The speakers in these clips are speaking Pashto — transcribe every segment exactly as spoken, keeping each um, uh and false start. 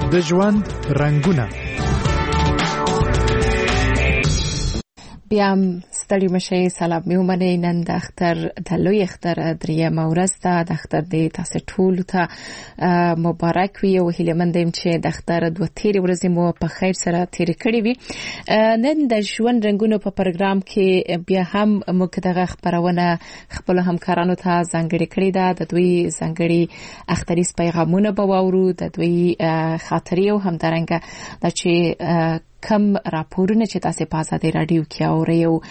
د ژوند رنگونه. بیا ستړي مشي سلام مې ومنئ. نن د اختر د لوی اختر درېیمه ورځ ده. د اختر د تاسو ټولو ته مبارک وي او هیله مند یم چې د اختر دوه تیرې ورځې مو په خیر سره تیرې کړې وي. نن د ژوند رنگونو په پروګرام کې بیا هم موږ دغه خبرونه خپل همکارانو ته ځانګړي کړې ده. د دوی ځانګړي اختریز پیغامونه به واورو، د دوی خاطرې او همدارنګه د چې کم راپورونه چې تاسو په ازادي رادیو کې اورئ او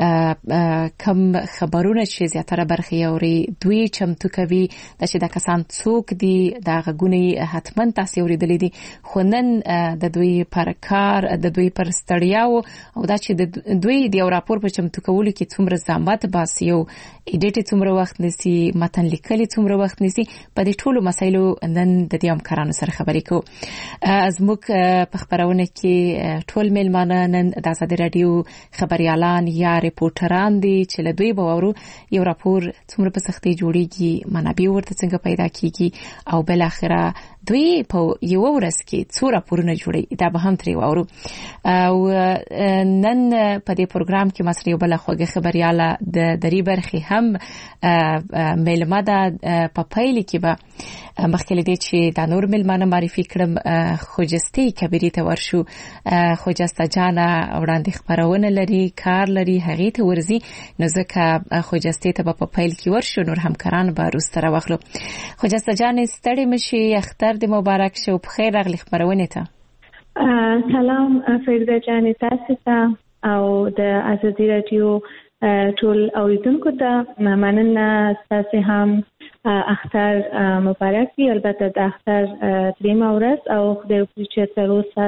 کم خبرونه چې زیاتره برخه اورئ دوی چمتو کوي د چې د کسان څوک دي دا غونې حتما تاسو اوریدلې دي، خو نن د دوی پر کار د دوی پر ستړیا او دا چې د دوی د راپور په چمتو کولو کې څومره زحمت باسي او ایډیټ څومره وخت نسی، متن لیکل څومره وخت نسی، په دې ټولو مسایلو نن د دې همکارانو سره خبرې کوو. از موږ په خبرونه کې ټول ملمانه نن د ازادي رادیو خبريالان یا ریپورټران دي چې له دوی به ورو یو راپور څومره په سختي جوړیږي، منابع ورته څنګه پیدا کیږي او بل اخره دوی په یو ورځ کې څو راپورونه جوړي دا به هم ترې وورو. او نن په دې پروګرام کې مسله یو بل خوږه خبرياله د دری برخي هم ملمه ده. په پیل کې به مخکې لدې چې د نور ملمانه معرفي کړم خوجستي کبيري ته ورشو. خوجسته جانا وړاندې خبرونه لري، کار لري، هغه ته ورزي، نو ځکه خوجستي ته په پیل کې ورشو نور همکاران به روستره واخلو. خوجسته جان ستړي مشي، اختر د مبارک شو، په خیر راغلی خبرونه ته. سلام فریده جان، تاسو ته او د ازادي رادیو ټول اوریدونکو ته مننه. تاسو هم اختر مبارک وي. البته د اختر دریمه ورځ او خدای وکړي چې تر اوسه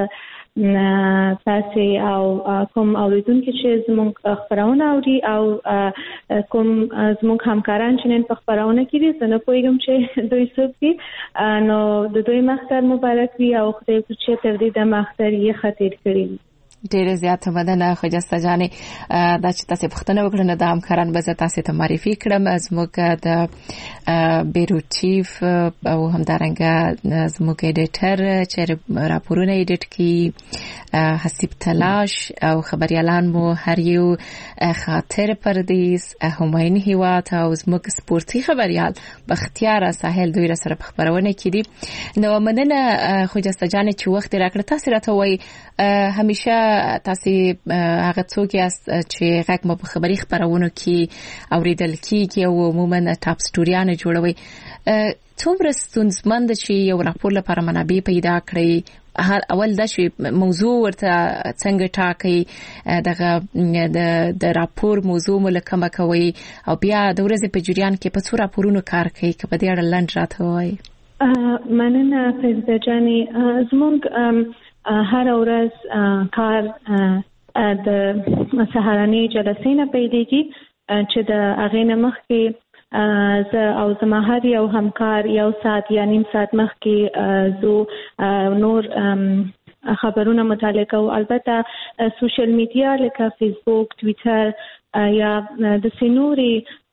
تاسو او کوم اوریدونکو چې زموږ خبرونه اوري او کوم زموږ همکاران چې نن په خبرونه کې دي، زه نه پوهیږم چې دوی څوک دي، نو د دوی اختر مبارک وي او خدای وکړي چې تر دې د اختر یې خاطر کړي. ډیره زیاته مننه خوجسته جانې. دا چې تاسو پښتنه وکړنه د همکاران به تاسو ته معرفي کړم. زموږ د بیرو چیف او همدارنګه زموږ ایډیټر چې راپورونه ایډیټ کوي حسیب تلاش او خبريالان مو هر یو خاطر پردیس هماین هیوات او زموږ سپورتي خبريال بختیار ساحل دوی را سره خبرونه کړي. نو مننه خوجسته جانې چې وخت راکړ. تاسو راته وای همیشه تاسو هغه څوک یاست چې غږ مو په خبري خبرونو کې اوریدل کیږي او عموما ټاپ سټوریانه جوړوي. څومره ستونزمند چې یو راپور لپاره منابع پیدا کړئ؟ اول دا چې موضوع ورته څنګه ټاکي، دغه د د راپور موضوع ملکمه کوي او بیا د ورځې په جریان کې په څو راپورونو کار کوي؟ که په دې اړه لنډ راته وایي. مننه فریده جانې. زموږ هر ورځ کار د سهارنۍ جلسې نه پیلېږي چې د هغې نه مخکې زه او زما هر یو همکار یو ساعت یا نیم ساعت مخکې زه نور خبرونه مطالعه کوو. البته سوشل میډیا لکه فیسبوک، ټویټر یا د سینوري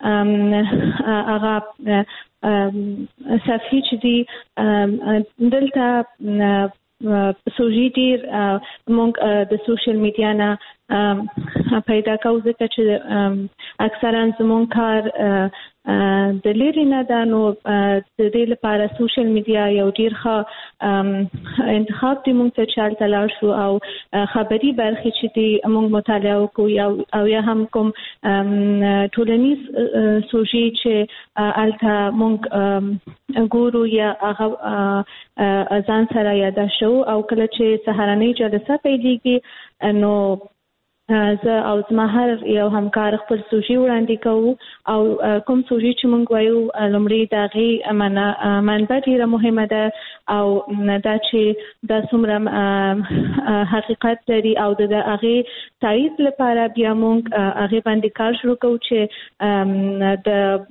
هغه صفحې چې دي دلته سوژي ډیر موږ د سوشل میډیا نه پیدا کوو ځکه چې اکثرا زموږ کار د لري نه ده، نو د دې لپاره سوشل میډیا یو ډیر ښه انتخاب دی موږ ته چې هلته لاړ شو او خبري برخې چې دي موږ مطالعه وکړو او یا هم کوم ټولنیز سوژي چې هلته موږ ګورو یا هغه ځان سره یاده شو او کله چې سهارنۍ جلسه پیلېږي نو زه او زما هر یو همکار خپل سوژي وړاندې کوو او کوم سوژي چې موږ وایو لومړی د هغې منبع ډېره مهمه ده او دا چې دا څومره حقیقت لري او د هغې تایید لپاره بیا موږ هغې باندې کار شروع کوو چې د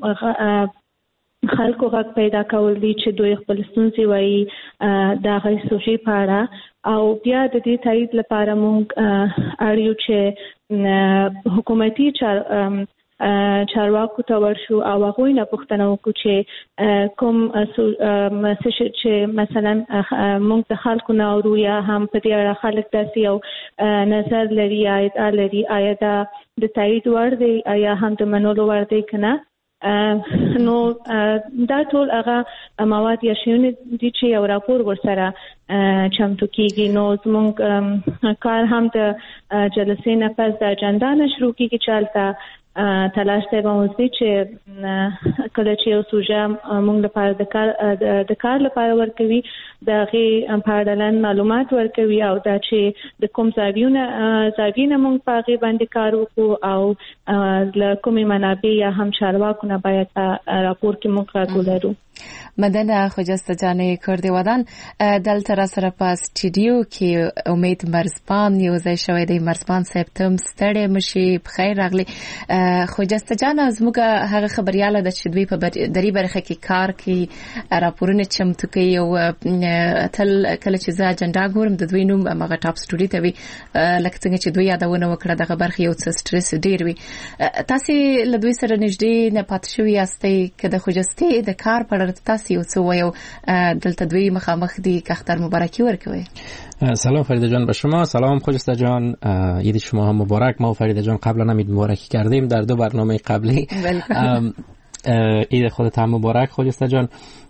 خلکو غږ پیدا کول دي چې دوی خپل ستونزې وایي د هغې سوژې په اړه او بیا د دې تایید لپاره موږ اړ یو چې حکومتي چارواکو ته ورشو او هغه نه پوښتنه وکړو چې کوم چې مثلا موږ د خلکو نه اورو یا هم په دې اړه خلک داسې یو نظر لري یا لري آیا دا د تایید وړ دی یا هم د منلو وړ دی که نه. نو دا ټول هغه مواد یا شیونه دي چې یو راپور ورسره چمتو کیږي. نو زموږ کار هم د جلسې نه پس د اجنډا نه شروع کیږي چې هلته تلاش دی به موږ چې کله چې یو سوژه موږ لپاره د کار د کار لپاره ورکوي د هغې په اړه لنډ معلومات ورکوي او دا چې د کوم زاویونه زاویې نه موږ په هغې باندې کار وکړو او له کومې منابع یا هم چارواکو نه باید په راپور کې موږ راټولرو. مدنه خجسته جان کردوادان دلته را سره په سټوډیو کې امید مرزبان یو ځای شوی دی. مرزبان صاحب تم ستړی مشي بخیر راغلی. خجسته جان زموږ هغه خبرياله د چې دوی په دری برخه کې کار کوي راپورونه چمتو کوي او تل کله چې زه اجنډا ګورم د دوی نوم هغه ټاپ سټوډیو ته وي لکه څنګه چې دوی یادونه وکړه دغه برخه یو څه سټرس ډیر وي. تاسو له دوی سره نږدې نه پات شوی یاستئ که د خجسته د کار په اړه تاسو یو څه وایو دلته دوی مخامخ دي که اختر مبارکی ورکوي. سلام فریده جان به شما. سلام خجسته جان، عید شما هم مبارک. ما و فریده جان قبلا هم عید مبارکی کردیم در دو برنامه قبلی. عید خودت هم مبارک خجسته جان.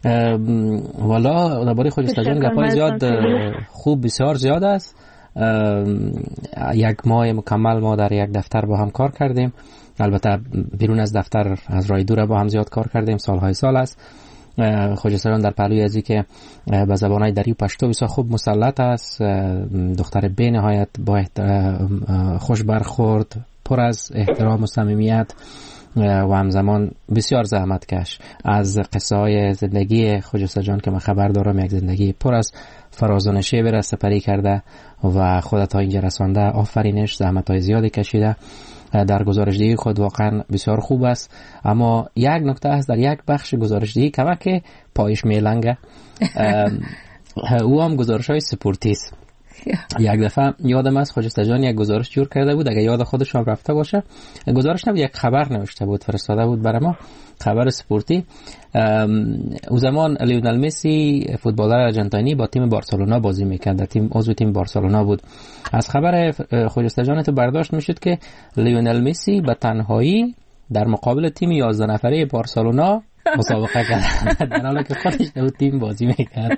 والا درباره خجسته جان گپای زیاد خوب بسیار زیاد است. یک ماه مکمل ما در یک دفتر با هم کار کردیم، البته بیرون از دفتر از راه دور با هم زیاد کار کردیم، سالهای سال است. خجسته جان در پهلوی ازی که به زبانهای دری و پشتو بسیار خوب مسلط است، دختر به نهایت با خوش برخورد، پر از احترام و صمیمیت و همزمان بسیار زحمتکش. از قصه های زندگی خجسته جان که من خبر دارم یک زندگی پر از فراز و نشیب را سپری کرده و خودت تا اینجا رسانده. آفرینش، زحمت های زیادی کشیده. در گزارشدهی خود واقعا بسیار خوب است، اما یک نکته است در یک بخش گزارشدهی که پایش میلنگه او هم گزارش های سپورتی است. یک دفعه یادم است خجسته جان یک گزارش جور کرده بود، اگه یاد خودش هم رفته باشه، گزارش نبود، یک خبر نوشته بود فرستاده بود برای ما، خبر سپورتی. او زمان لیونل مسی فوتبالر آرژانتینی با تیم بارسلونا بازی میکرد، در تیم عضو تیم بارسلونا بود. از خبر خجسته جان تو برداشت میشد که لیونل مسی به تنهایی در مقابل تیم یازده نفره بارسلونا مسابقه کرد در حالی که خودش در تیم بازی میکرد.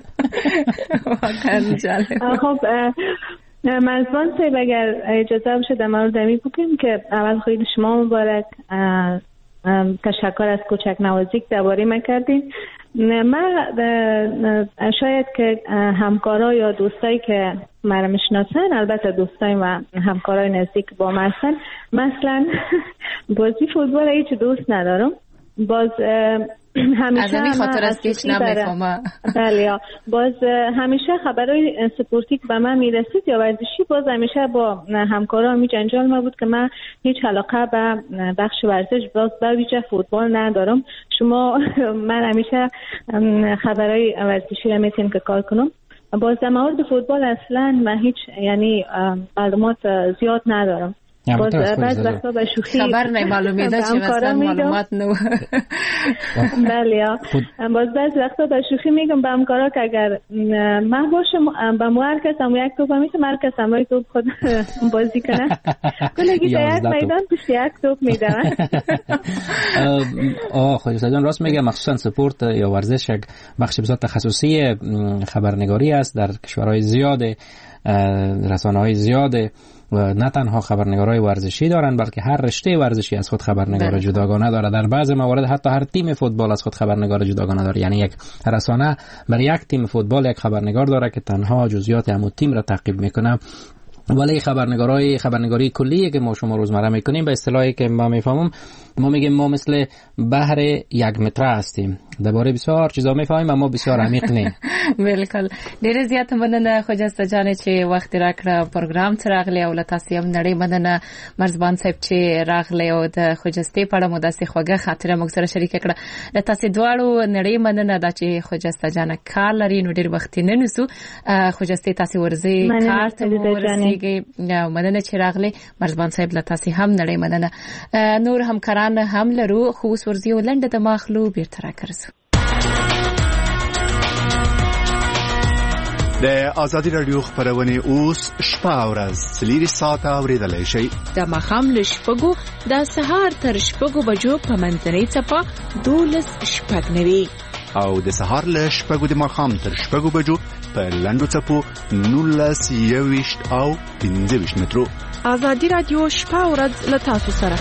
خب مرزبان صاحب اگر اجازه بشه در مورد می بگیم که اول خیلی شما مبارک، تشکر از کوچک نوازی که درباره من کردین. من شاید که همکارا یا دوستایی که مرا میشناسن، البته دوستای و همکارای نزدیک با من هستن، مثلا بازی فوتبال هیچ دوست ندارم. باز همیشه از خاطر است که هیچ نمیفهمم. بله، باز همیشه خبرای سپورتی که به من میرسید یا ورزشی، باز همیشه با همکارام می جنجال ما بود که من هیچ علاقه به بخش ورزش، باز به ویژه فوتبال ندارم. شما من همیشه خبرای ورزشی را میتونم که کار کنم. باز در مورد فوتبال اصلا من هیچ یعنی معلومات زیاد ندارم. باز بعض وقتا به شوخی خبر نه معلومیده چه مثلا معلومات نو. بله، باز بعض وقتا به شوخی میگم به همکارا که اگر من باشم به مو هر کسم یک توپ میشه، هر کسم روی توپ خود بازی کنه، کلگی در یک میدان پشت یک توپ میدن. آه خجسته جان راست میگه، مخصوصا سپورت یا ورزش یک بخش بسیار تخصصی خبرنگاری است در کشورهای زیاد، رسانه‌های زیاد و نه تنها خبرنگارای ورزشی دارن بلکه هر رشته ورزشی از خود خبرنگار جداگانه داره. در بعض موارد حتی هر تیم فوتبال از خود خبرنگار جداگانه داره، یعنی یک رسانه برای یک تیم فوتبال یک خبرنگار داره که تنها جزئیات همون تیم را تعقیب میکنه. ولی خبرنگارای خبرنگاری کلیه که ما شما روزمره میکنیم به اصطلاحی که ما میفهمم، ما میگیم ما مثل بحر یک متره هستیم، درباره بسیار چیزا میفهمیم اما بسیار عمیق نه. بالکل. ډیر زیات مننه خجسته جان چې وخت راکړه پروګرام ته راغلی او له تاسو هم نړۍ مننه مرزبان صاحب چې راغلی او د خجسته په اړه مو داسې خوږه خاطره موږ سره شریک کړه. د تاسو دواړو نړۍ مننه دا چې خجسته جان کار لري، نو ډیر وخت نه نسو خجسته تاسو ورزي کار ته ورسي پوهیږي. مننه چې راغلي مرزبان صاحب، له تاسو هم نړۍ مننه. نور همکاران هم لرو، خو اوس ورځو لنډه د ماخلو بیرته راکرځو. د آزادي رادیو خبرونه اوس شپه او ورځ سلیری ساعت اوریدلای شي. د ماخام له شپږو د سهار تر شپږو بجو په منځنۍ چپه دولس شپږ نوي او د سهار له شپږو د ماخام تر شپږو بجو په لنډو چپو نولس یويشت او پنځه ویشت مترو. آزادي رادیو شپه او ورځ له تاسو سره.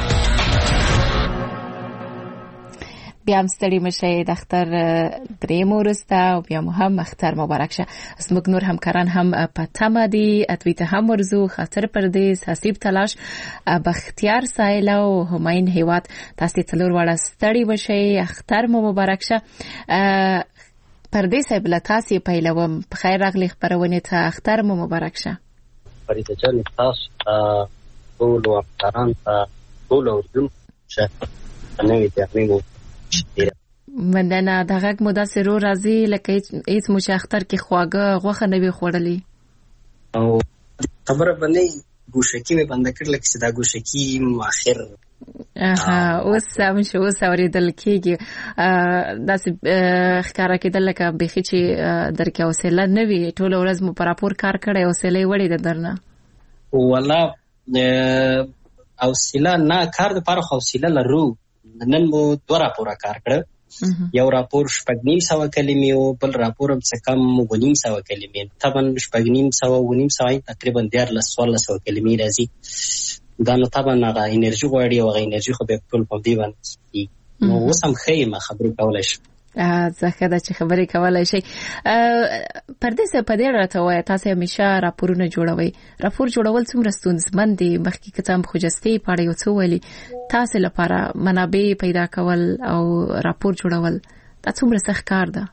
بیا هم ستړي مشئ، د اختر درې مورسته او بیا مو هم اختر مبارک شه. زموږ نور همکاران هم په تمه دي، اتوی ته هم ورزو، خاطر پردیس، حسیب تلاش، بختیار سایل او هماین هیواد. تاسو څلور واړه ستړي مشئ، اختر مو مبارک شه. پردیس بل تاسو پیلوم، په خیر راغلی خبرونه ته، اختر مو مبارک شه. فریده جان تاسو ټول همکاران ته ټول اردن شه نوې تعلیم مننه. د غږ مو داسې رو راځي لکه هیڅ مو چې اختر کې خواږه غوښه نه وي خوړلې. او خبره باندې ګوشکی مې بند کړل چې دا ګوشکی ماخر اها اوس هم شو اوس اوریدل کېږي. داسې ښکارا کېدل لکه بخي چې درکې حوصله نه وي، ټول ورځ مو پر راپور کار کړی، حوصله وړي د درنه والله حوصله نه کار د پاره حوصله لرو. نن مو دوه راپور کار کړ، یو راپور شپږ نیم سوه کلمې او بل راپور هم څه کم و نیم سوه کلمې. طبعا شپږ نیم سوه و نیم سوه تقریبا دیارلس څوارلس سوه کلمې راځي. دا نو طبعا هغه انرژي غواړي او هغه انرژي خو به ټول په دې باندې نو اوس هم ښه یم خبرې کولی شم. ځکه دا چې خبرې کولای شي. پردیس په دې راته وایي تاسو همیشه راپورونه جوړوي. راپور جوړول څومره ستونزمن دي؟ مخکې که څه هم خوجستې په اړه یو څه ویلي، تاسو لپاره منابع پیدا کول او راپور جوړول دا څومره سخت کار ده؟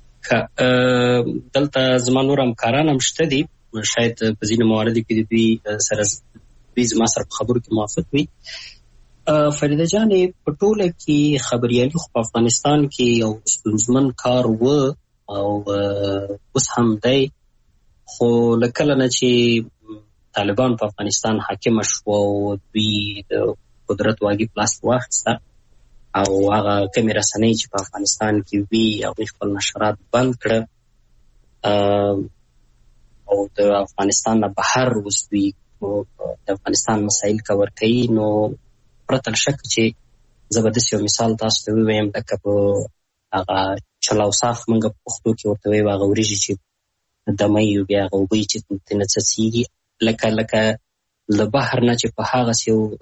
دلته زما نور همکاران هم شته دي، شاید په ځینو مواردو کې د دوی سره دوی زما سره په خبرو کې موافق وي. فریده جانې په ټوله کې خبریالي خو په افغانستان کې یو ستونزمن کار و او اوس هم دی، خو له کله نه چې طالبان په افغانستان حاکمه شوه او دوی د قدرت واګې په لاس واخیسته او هغه کمې رسنۍ چې په افغانستان کې وي هغوی خپل نشرات بند کړه او د افغانستان نه بهر اوس دوی د افغانستان مسایل کور کوي. نو پرته له شک چې زه به داسې یو مثال تاسو ته ووایم لکه په هغه چلاو صاف موږ په پښتو کې ورته وایو هغه وریجې چې دمۍ بیا هغه اوبه چې ترې نه څڅېږي لکه لکه له بحر نه چې په هغسې یو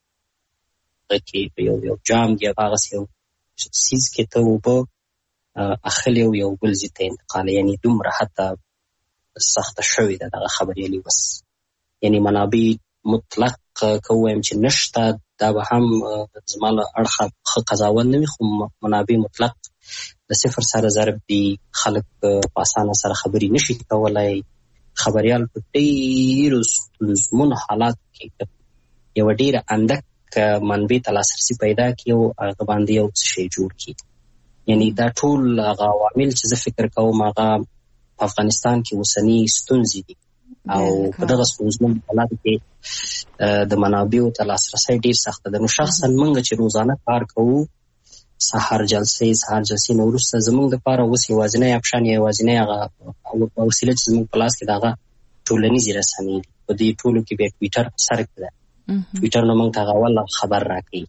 کې یو یو جام دی په هغسې یو څیز کې ته اوبه اخلي او یو بل ځای ته انتقالوي، یعنې دومره حتی سخته شوې ده دغه خبریالي. بس یعنې منابع مطلق که ووایم چې نشته دا به هم زما له اړخه ښه قضاوت نه وي، خو منابع مطلق د صفر سره ضرب دي. خلک په اسانه سره خبرې نشي کولی. خبریال په ډېرو ستونزمنو حالاتو کې یوه ډېره اندک منبع ته لاسرسي پیدا کړي او هغه باندې یو څه شی جوړ کړي. یعنې دا ټول هغه عوامل چې زه فکر کوم هغه په افغانستان کې اوسني ستونزې دي او په دغه ستونزمنو حالاتو کې د منابعو ته لاسرسی ډېر سخته ده. نو شخصا موږ چې روزانه کار کوو سهار جلسې سهار جلسې نه وروسته زموږ دپاره اوس یوازینی اپشن یا یوازینی هغه وسیله چې زموږ په لاس کې د هغه ټولنیزې رسنۍ دي. په دې ټولو کې بیا ټویټر په سر کې ده. ټویټر نه موږ ته هغه اول خبر راکوي.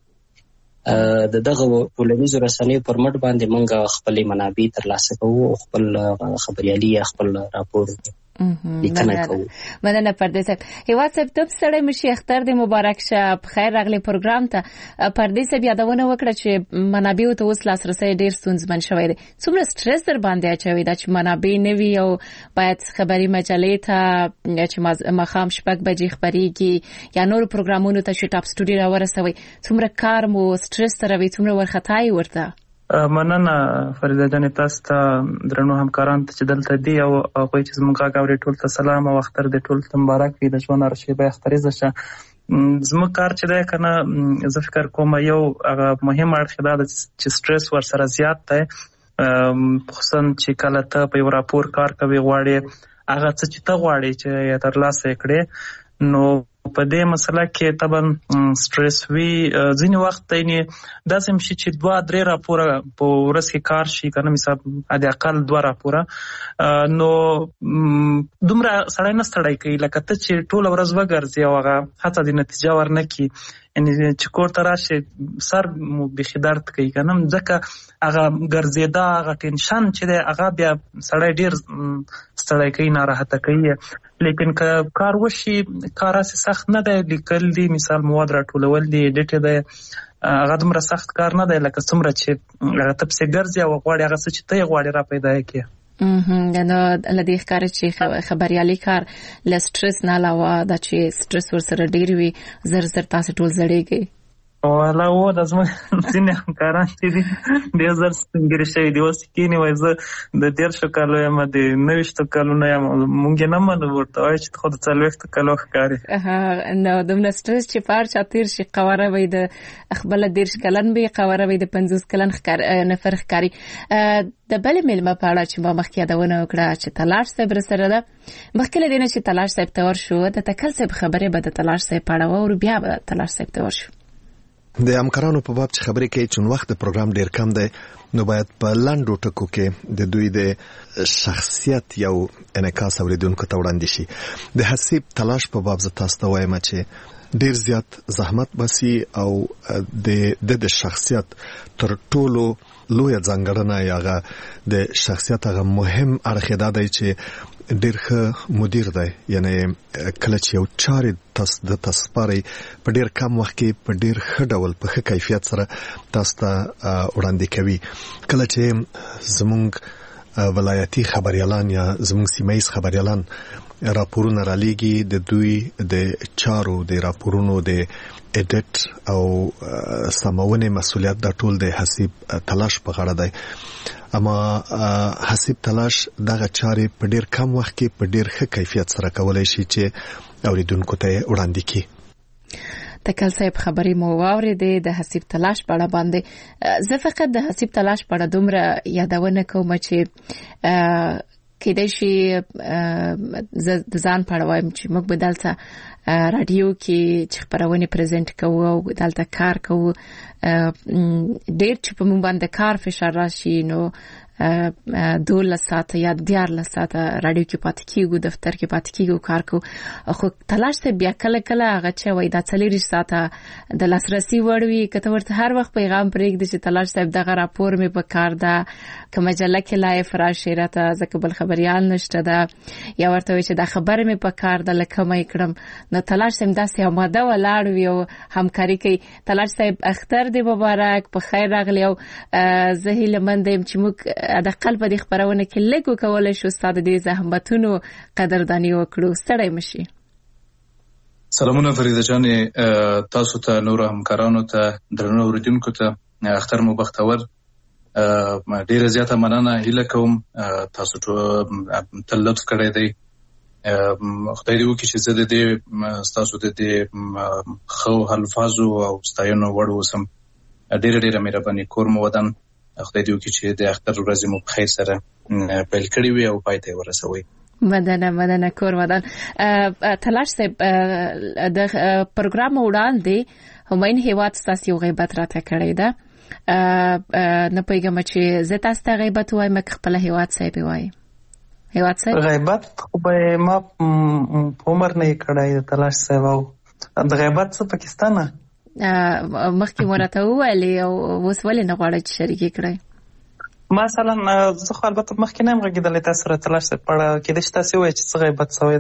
د دغه ټولنیزو رسنیو پر مټ باندې موږ خپلې منابع ترلاسه کوو او خپل خبریالي یا خپل راپور لیکنه کوو. مننه پردیس صاحب. هیواد صاحب ته ستړی مشي، اختر دې مبارک شه. په خیر راغلی پروګرام ته. پردیس صاحب یادونه وکړه چې منابعو ته اوس لاسرسی ډېر ستونزمن شوی دی. څومره سټرس در باندې اچوي دا چې منابع نه وي او باید خبري مجلې ته چې ماښام شپږ بجې خپرېږي یا نورو پروګرامونو ته چې ټاپ سټوډیو راورسوئ، څومره کار مو سټرس ته روي، څومره وارخطایي ورته؟ مننه فریده جانې، تاسو ته درنو همکارانو ته چې دلته دي او هغوی چې زموږ غږ اوري ټول ته سلام او اختر دې ټول ته مبارک وي. د ژوند هره شېبه اختریزه شه. زموږ کار چې دی که نه زه فکر کوم یو هغه مهم اړخ دا ده چې سټرس ورسره زیات دی، خصوصا چې کله ته په یو راپور کار کوي غواړې هغه څه چې ته غواړې چې یې ترلاسه یې کړې نو په دې مسله کې طبعا سټرس وی ځینې وخت یې داسې شي چې دوه درې راپوره په ورځ کې کار شي کنه مثال د اقل دوه راپوره نو دومره سړی نه ستړی کوي لکه ته چې ټول ورځ وګرځي او هغه حتی د نتیجه ورنکړي یعنی چې کور ته راشي سر مو بېخي درد کوي کنه ځکه هغه ګرځېدا هغه ټینشن چې دی هغه بیا سړی ډېر ستړی کوي ناراحته کوي لیکن که کار وشي کار هسې سخت نه دی لیکل دي مثال مواد راټولول دي ایډیټ دی هغه دومره سخت کار نه دی لکه څومره چې هغه ته پسې ګرځي او غواړي هغه څه چې ته یې غواړي را پیدا یې کړې نو لدې ښکاري چې خبریالي کار له سټرس نه علاوه دا چې سټرس ورسره ډېر وي زر زر تاسو ټول زړېږئ والا و د زموږ ځینې همکاران چې دي ډېر زر سپینګیري شوي دي اوس کښېني وایي زه د دېرشو کالو یم د نویشتو کلونو یم مونږ یې نه منو ورته وایي چې خو د څلوېښتو کالو ښکاري نو دومره سټرس چې په هر چا تېر شي قواره به یې د خپله دېرش کلن به یې قواره به یې د پنځوس کلن نفر ښکاري د بلې مېلمه په اړه چې ما مخکې یادونه وکړه چې تلاش صاحب راسره ده مخکې له دې نه چې تلاش صاحب ته ورشو د تکل صاحب خبرې به د تلاش صاحب په اړه واورو بیا به تلاش صاحب ته ورشو د همکارانو په باب چې خبرې کوي چې وخت د پروګرام ډیر کم دی نو باید په لاندو ټکو کې د دوی د شخصیت یو انعکاس اوریدونکو ته وړاندې شي د حسیب تلاش په باب زه تاسو ته وایم چې ډیر زیات زحمت باسي او د د شخصیت تر ټولو لوی ځانګړنه یاغه د شخصیت هغه مهم اړخ دا دی چې ډیر ښه مدیر دی یعنی کله چې یو چارې تاسو د تسپاري په ډیر کم وخت کې په ډیر ښه ډول په ښه کیفیت سره تاسو ته وړاندې کوي کله چې زموږ ولایتي خبريالان یا زموږ سیمایي خبريالان راپورونه را لېږي د دوی د چارو د راپورونو د اډیټ او سمونې مسولیت د ټول د حسیب تلاش په غاړه دی اما حسیب تلاش دغه چارې په ډیر کم وخت کې په ډیر ښه کیفیت سره کولای شي چې اوریدونکو ته وړاندې کړي تکل صاحب خبرې مو واورېدې د حسیب تلاش په اړه باندې زه فقط د حسیب تلاش په اړه دومره یادونه کوم چې کېدای شي زه د ځان په اړه وایم چې موږ به دلته رادیو کې چې خبرونه پریزنټ کوو او دلته کار کوو ډېر چې په موږ باندې کار فشار راشي نو دولس ساعته یا دیارلس ساعته رادیو کې پاتې کیږو دفتر کې پاتې کیږو کار کوو خو تلاش ته بیا کله کله هغه چې وای دا څلېرویشت ساعته د لاسرسي وړ وي کته ورته هر وخت پیغام پرېږدي چې تلاش صاحب دغه راپور مې په کار ده که مجله کې لایف راشي راته ځکه بل خبریال نشته ده یا ورته وایي چې دا خبره مې په کار ده لکه مې کړم نو تلاش صاحب داسې آماده ولاړ وي او همکاري کوي تلاش صاحب اختر دې مبارک په خیر راغلی او زه هیلهمند یم چې موږ د خپل په خبرونه کې لګو کولای شو ستاسو د زحمتونو قدردانی وکړو ستړی مشي سلامونه فریده جان تاسو ته نور همکارانو ته درنو اوریدونکو ته اختر مو بختور ډیره زیاته مننه هیله کوم تاسو ټول تل لطف کړی دی خدای دې وکړي چې زه د دې تاسو د دې خو الفاظو او ستاینو وړ وسم ډیره ډیره مهرباني کور مو ودان خدای دې وکړي چې د اختر ورځې مو په خیر سره پیل کړې وي او پای ته ورسوي مدنه مدنه کور ودان تلاش صاحب د پروګرام وړاندې همین هیواد ستاسو یو غیبت راته کړی ده نه پېږم چې زه تاسو ته غیبت وایم خپل هیواد صاحب وایم هیواد صاحب غیبت خو به ما عمر نه کړای د تلاش صاحب او د غیبت څخه پاکستان مخکې مرته ویلې او اوس ولې نه غواړي چې شریک کړي مثلا زه خو البته مخکې نه یم غږېدلی تاسو سره تلاش صاحب په اړه کېدای شي تاسې ووایئ چې څه غیبت سوی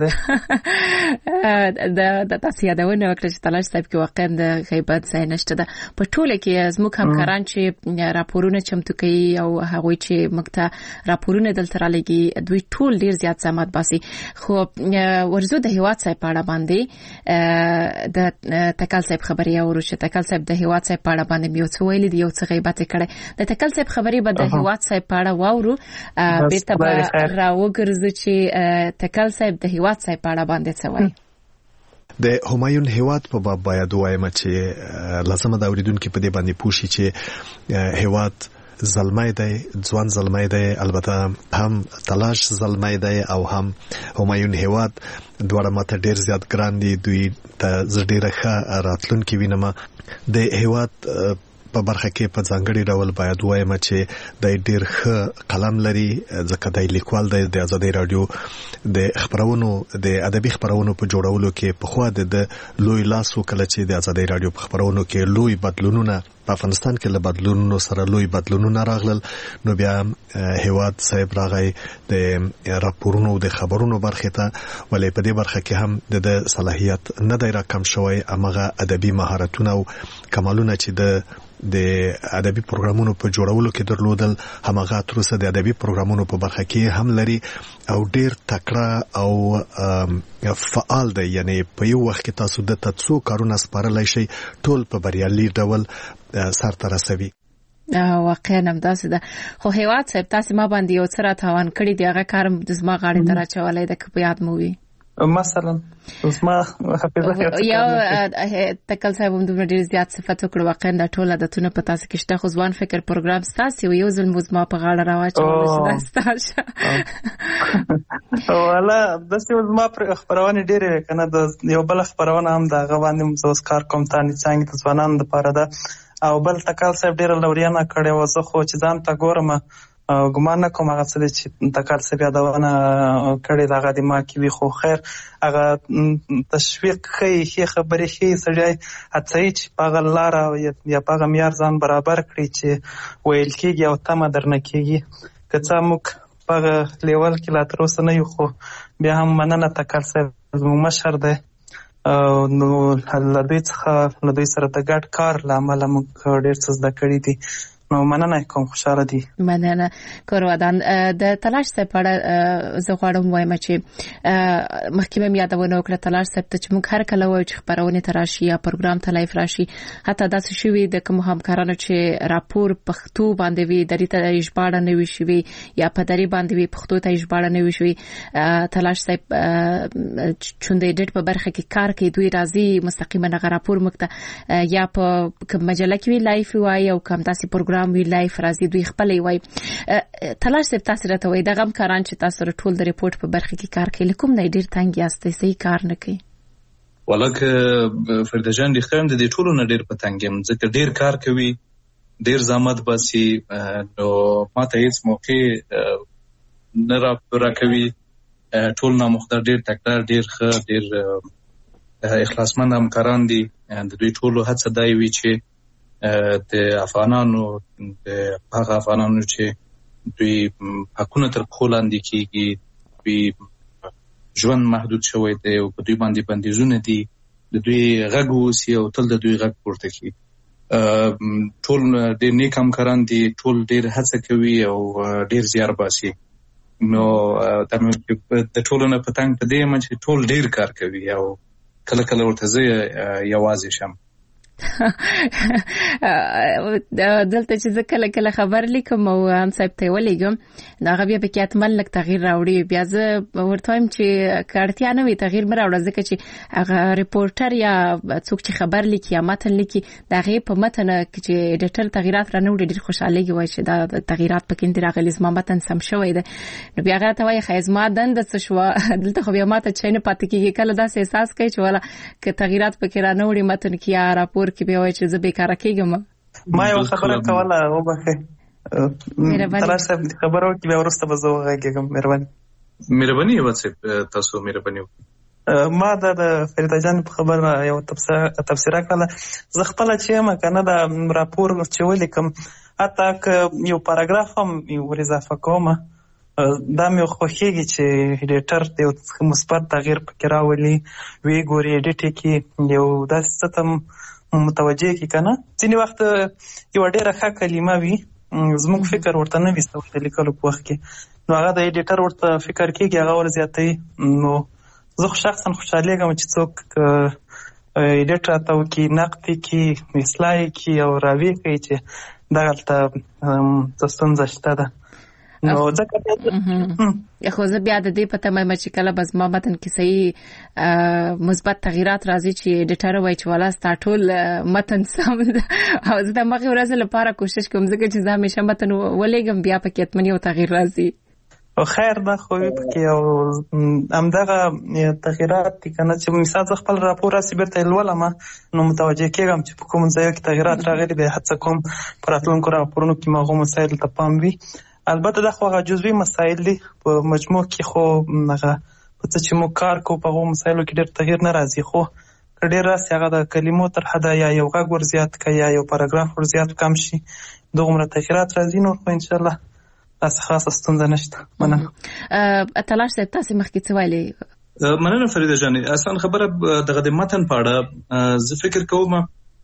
دی د تاسو یادونه وکړه چې تلاش صاحب کې واقعا د غیبت ځای نشته ده په ټوله کې زموږ همکاران چې راپورونه چمتو کوي او هغوی چې موږ ته راپورونه دلته رالېږي دوی ټول ډېر زیات زحمت باسي خو ورزو د هیواد صاحب په اړه باندې د تکل صاحب خبرې اورو چې تکل صاحب د هیواد صاحب په اړه باندې یو څه ویلي دي یو څه غیبت یې کړی د تکل صاحب خبرې به د هیواد صاحب په اړه واورو بیرته به راوګرځو چې تکل صاحب د هیواد صاحب په اړه باندې څه وایي د همایون هیواد په باب باید وایم چې لازمه دا اوریدونکو په دې باندې پوښي چې هیواد زلمی دی، ځوان زلمی دی، البته هم تلاش زلمی دی او هم همایون هیواد. دواړه ماته ډیر زیات ګران دي. دوی ته زه ډیره ښه راتلونکې وینم. د هیواد په برخه کې په ځانګړي ډول باید وایم چې د ډیر ښه قلم لري، ځکه د لیکوال د آزادۍ رادیو د خبرونو د ادبي خبرونو په جوړولو کې په خوا د لوی لاس وکړه چې د آزادۍ رادیو په خبرونو کې لوی بدلونونه په افغانستان کې له بدلونونو سره لوی بدلونونه راغلل. نو بیا هیواد صاحب راغی د راپورونو او د خبرونو برخه ته، ولې په دې برخه کې هم د صلاحیت نه دی راکم شوی. امغه ادبي مهارتونه او کمالونه چې د د ادبي پروګرامونو په جوړولو کې درلودل، همغه تر اوسه د ادبي پروګرامونو په برخه کې هم لري او ډیر تکړه او فعال دی. یعنی په یو وخت کې تاسو د تاسو کارونه سپارلای شي، ټول په بریالي ډول سر ته رسوي. واقعا هم داسې ده. خو هیواد صاحب تاسو ما باندې یو څه راتاوان کړی دی، هغه کار د زما غاړې ته راچولی ده، که په یاد مو وي. مثلا زما حافظه یو تکل صاحب هم دومره ډېر زیات صفت وکړو. واقعا دا ټول عادتونه په تاسو کې شته. خو ځوان فکر پروګرام ستاسو یو ځل مو زما په غاړه راواچول ستاسو. والا داسې زما خبرونه ډېرې کنه، د یو بل خبرونه هم دا غوښنه مزوس کار کوم تانی څنګه د ځوانانو لپاره ده. او بل تکل صاحب ډېر لوريانه کړي و، زه خو چې ځان ته ګورم ګمان نه کوم هغه څه چې تکل صاحب یادونه کړي دغه د ما کې وي. خو خیر هغه تشویق کوي، ښه خبرې ښه سړی هڅوي چې په هغه لاره یا په هغه معیار ځان برابر کړي چې ویل کېږي او تمه درنه کېږي. که څه موږ په هغه لیول کې لا تر اوسه نه یو، خو بیا هم مننه تکل صاحب زموږ مشر دی. نو له دوی څخه له دوی سره د ګډ کار له امله موږ ډېر څه زده کړي دي. نو مننه کوم، خوشاله دي. مننه کورودان. د تلاش صاحب په اړه زه غواړم وایم چې مخکې مې یادونه وکړه تلاش صاحب ته چې موږ هر کله وایو چې خبرونه ته راشي یا پروګرام ته لایف راشي، حتی داسې شوي د کوم همکارانو چې راپور پښتو باندې وي درې ته ژباړه نه وي شوي یا په درې باندې وي پښتو ته ژباړه نه وي شوي، تلاش صاحب چون د ایډیټ په برخه کې کار کوي، دوی راځي مستقیما هغه راپور موږ ته یا په مجله کې وی لایف وي او کوم داسې پروګرام وی لایف راځي دوی خپلې وای. تلاش صاحب تاسو راته وای دغه کاران چې تاسو ټول د ریپورت په برخه کې کار کوي، کوم نه ډیر تنګ یاستئ صحیح کار نه کوي؟ ولکه فرده جان د خرم د ټولو نه ډیر په تنګ يم، ځکه ډیر کار کوي، ډیر زحمت باسي. نو ماته هیڅ موقع نه را کوي. ټول نه مختار ډیر تکرار، ډیر ښه، ډیر اخلاصمند همکاران دي. د دوی ټولو هڅه دای وی چې د افغانانو د هغه افغانانو چې دوی حقونه تر پښو لاندې کېږي، دوی ژوند محدود شوی دی او په دوی باندې بندیزونه دي، د دوی غږ اوسي او تل د دوی غږ پورته کړي. ټول ډېر نیک همکاران دي، ټول ډېر هڅه کوي او ډېر زیار باسي. نو د ټولو نه په تنګ په دې یم چې ټول ډېر کار کوي او کله کله ورته زه یوازې شم. دلته چې زه کله کله خبر لیکم او هم صاحب ته ولیږم دا غو بیا پکې اتمن لک تغییر راوړي، بیا زه ورته وایم چې کارتیا نه وي تغییر مې راوړه، ځکه چې هغه ریپورټر یا څوک چې خبر لیکي یا متن لیکي دا غي په متن کې چې ایډیټر تغیرات را نه وړي ډېر خوشاله وي چې دا تغیرات پکې د راغلي زما متن سم شوی دی. نو بیا هغه ته وایي خیزما دند څه شو دلته خو بیا ماته چینه پاتې کیږي، کله دا احساس کوي چې والا ک تغیرات پکې را نه وړي متن کې یا راپور کې بیا وایي چې زه بیکاره کېږم. ما یو خبره کوله وبخښه تلاش صاحب خبرو کې بیا ورسته به زه وغږېږم. مهرباني مهرباني واتساپ تاسو مهرباني ما دا د فریده جان په خبره یو تفسیر کړله. زه خپل چې یم کنه دا راپور چې ولیکم حتی که یو پاراګراف هم ور اضافه کوم دا مې خوښیږي چې ایډیټر د یو مثبت تغییر پکې راولي، وی ګوري ایډیټ کې یو داسې څه ته متوجه کی کنه. ځینې وخت یو ډېره ښه کلمه وي زموږ فکر ورته نه وي ستاسو لیکلو په وخت کې، نو هغه د ایډیټر ورته فکر کېږي هغه ور زیاتوي. نو زه شخصا خوشحالېږم چې څوک ایډیټ راته وکړي، نقد کړي، اصلاح کړي او راویې کوي چې دغلته څه ستونزه شته ده. نو ځکه خو زه بیا د دې پته مې چې کله بس ما متن کې صحیح مثبت تغیرات راځي چې ایډیټر وایي چې ولا ستا ټول متن سم او زه د مخې ورځ لپاره کوشش کوم ځکه چې زه همیشه متن ولېږم بیا پکې اتمنې او تغییر راځي. او خیر دا خو پکې او همدغه تغیرات دي کنه چې مثال زه خپل راپور راسي بیرته لولم نو متوجه کېږم چې په کوم ځای کې تغیرات راغلي دي. هڅه کوم په راتلونکو راپورونو کې ماغو مسایل ته پام وي. البته دا خو هغه جزوي مسایل دي په مجموع کې خو هغه په څه چې مو کار کو په هغو مسایلو کې ډېر تغییر نه راځي. خو ډېر راسي هغه د کلمو تر حده یا یو غږ ور زیات کړي یا یو پاراګراف ور زیات کم شي دغومره تغیرات راځي نو خو انشاءالله تاسو خاصه ستونزه نشته. مننه. اتلاش صاحب تاسو مخکې څه ویلي؟ مننه فریده جان. اصلا خبره دغه د متن په اړه زه فکر کوم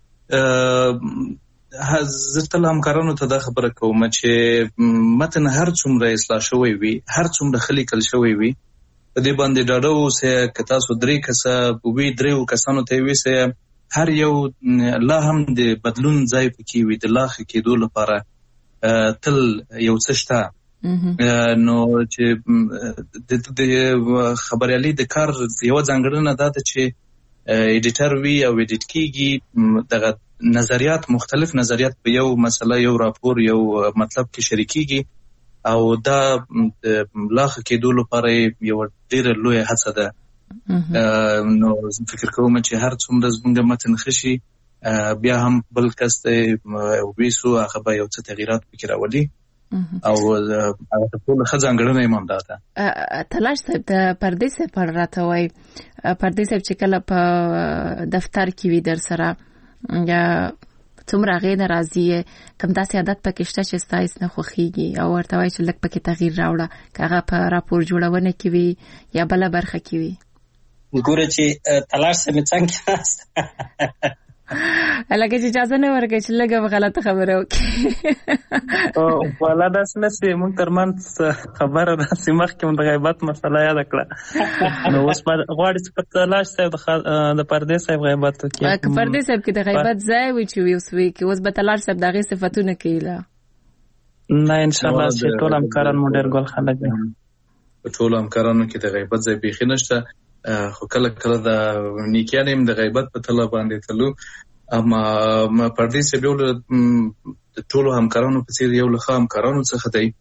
زه تل همکارانو ته دا خبره کوم چې متن هر څومره اصلاح شوی وي هر څومره ښه لیکل شوی وي په دې باندې ډاډه اوسئ که تاسو درې کسه وي دریو کسانو ته یې ویسئ هر یو لا هم د بدلون ځای پکې وي د لا ښه کېدو لپاره تل یو څه شته. نو چې د خبریالي د کار یوه ځانګړنه دا ده چې ایډیټر وي او ایډیټ کېږي دغه نظریات مختلف نظریات په یو مسله یو راپور یو مطلب کې شریکېږي او دا لا ښه کېدو لپاره یو ډېره لویه هڅه ده. نو زه فکر کوم چې هر څومره زموږ متن ښه شي بیا هم بل کس ته ویسو هغه به یو څه تغییرات پکې راولي او هغه ټول ښه ځانګړنه یې هم دا ده. تلاش صاحب د پردې صاحب په اړه راته وایي. پردې صاحب چې کله په دفتر کې وي در سره یا څومره هغې نه راځي کوم داسې عادت پکې شته چې ستا هېڅ نه خوښېږي او ورته وایي چې لږ پکې تغییر راوړه که هغه په راپور جوړونه کې وي یا بله برخه کې وي؟ ګوره چې تلاش صاحب مې څنګه ناست لکه چې اجازه نه ورکړي چې لږه غلطه خبره وکړي. والا داسې نه چې موږ ترمنځ خبره داسې مخکې مو د غیبت مسله یاده کړه نو اوس غواړي چې په تلاش صاحب د پردې صاحب غیبت وکړي. که پردې صاحب کې د غیبت ځای وي چې وي اوس وي کې اوس به تلاش صاحب د هغې صفتونه کوي نه انشاءالله چې ټول همکاران مو ډېر ګل خلک دي. په ټولو همکارانو کې د غیبت ځای بیخي نشته خو کله کله د نیکیانې هم د غیبت په تله باندې تلو اما پردې صاحب یو د ټولو همکارانو په څېر یو له ښه همکارانو څخه دی.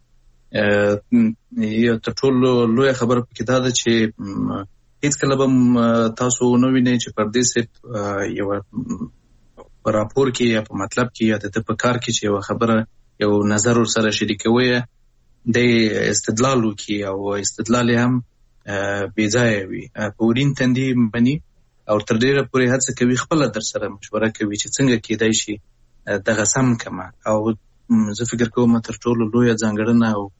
تر ټولو لویه خبره پکې دا ده چې هېڅکله به تاسو ونه وینئ چې پردې صاحب یوه په راپور کې یا په مطلب کې یا د ده په کار کې چې یوه خبره یو نظر ورسره شریکوی دی استدلال وکړي او استدلال یې هم بې ځایه وي په ورین تندي مني او تر ډېره پورې هڅه کوي خپله در سره مشوره کوي چې څنګه کېدای شي دغه سم کمه او زه فکر کوم تر ټولو لویه ځانګړنه او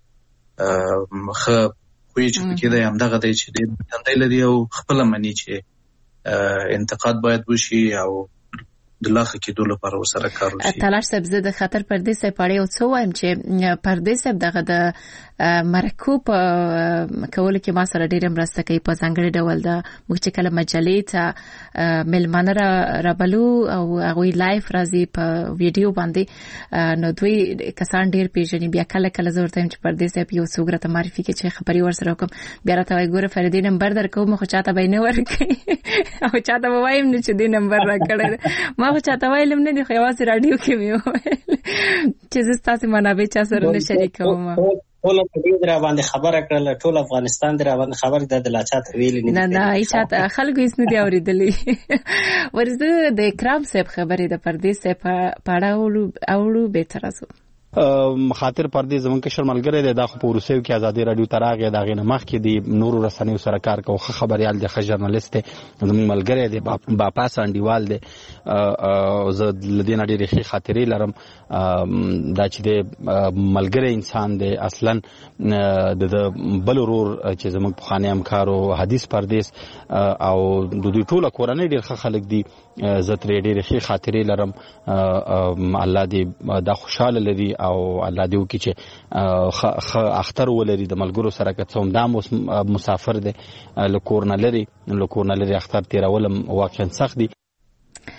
ښه خوی چې پکې دی همدغه دی چې ډېر تندی لري او خپله مني چې انتقاد باید وشي او د لا ښه کېدو لپاره ورسره کار وشي. تلاش صاحب زه د خاطر پردې صاحب په اړه یو څه وایم چې پردې صاحب دغه د مرکو په کولو کې ما سره ډېره مرسته کوي په ځانګړي ډول ده. موږ چې کله مجلې ته میلمانه رابلو او هغوی لایف راځي په ویډیو باندې نو دوی کسان ډېر پیژني بیا کله کله زه ورته وایم چې پردې صاحب یو څوک راته معرفي کړي چې خبرې ورسره وکړم بیا راته وایي ګوره فریدې نمبر درکوم خو چاته به یې نه ورکوي او چاته به وایم نه چې دې نمبر راکړی ما خو چاته ویلم نه دي خو یوازې راډیو کې مې وویل چې زه ستاسې منابع چا سره نه شریکوم. ټول دې را باندې خبره کړله ټول افغانستان دې را باندې خبر ده د لا چاته ویلي نه نه هیڅ چاته خلکو هیڅ نه دي اورېدلي. ورزه د اکرام صاحب خبرې د پردې صاحب په اړه اورو بهتره سو خاطر پردې زمونږ کشر ملګری دی دا خو په وروستیو کې ازادي راډیو ته راغی د هغې نه مخکې د نورو رسنیو سره کار کوي ښه خبریال دی ښه ژرنالست دی زمونږ ملګری دی باپاسه انډیوال دی زه له دې نه ډېرې ښې خاطرې لرم دا چې دی ملګری انسان دی اصلا د ده بل ورور چې زمونږ پخوانی همکار و حدیث پردیس او د دوی ټوله کورنۍ ډېر ښه خلک دي زه ترې ډېرې ښې خاطرې لرم الله دې دا خوشحاله لري او الله دې وکړي چې ښه اختر ولري د ملګرو سره که څه هم دا مسافر دی له کور نه لرې له کور نه لرې اختر تېرول هم واقعا سخت دي.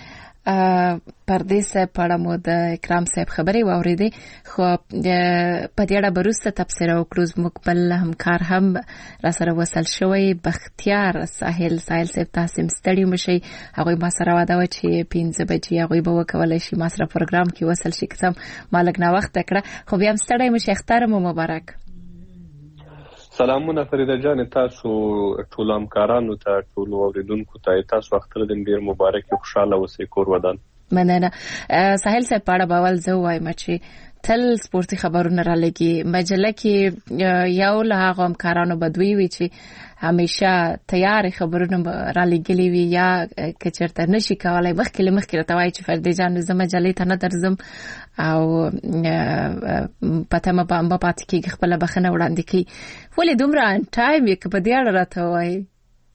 پردیس په اړه مو د اکرام صاحب خبرې واورېدې، خو په دې اړه وروسته تبصره وکړو. زموږ بل همکار هم را سره وصل شوی، بختیار ساحل ساحل صاحب، تاسو ستړي مشئ. هغوی ما سره وعده وه چې پنځه بجې هغوی به وکولی شي ما سره پروګرام کې وصل شي، که څه ما لږ ناوخته کړه، خو بیا هم ستړی مشئ. اختر مو مبارک. سلامونه فریده جان، تاسو ټول همکارانو ته، ټول اوریدونکو ته تاسو اختر دین ډیر مبارک، خوشاله اوسئ، کور ودان. مننه. ساحل صاحب په اړه به اول زه وایم چې تل سپورتي خبرونه را لګي مجله کې، یو له هغه همکارانو به دوی وي چې همیشه تیار خبرونه را لګلي وي، یا که چېرته نشي کولی مخکې له مخکې راته وایي چې فرید جان زه مجلې ته نه درځم او په تمه به پاتې کېږي، خپله بښنه وړاندې کوي. ولې دومره ان ټایم یې که په دې اړه راته وایي؟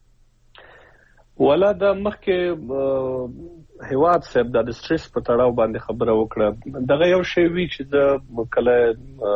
ولا د مخکې هیواد صاحب د سټریس په تړاو باندې خبره وکړه. دغه یو شی وی چې د کله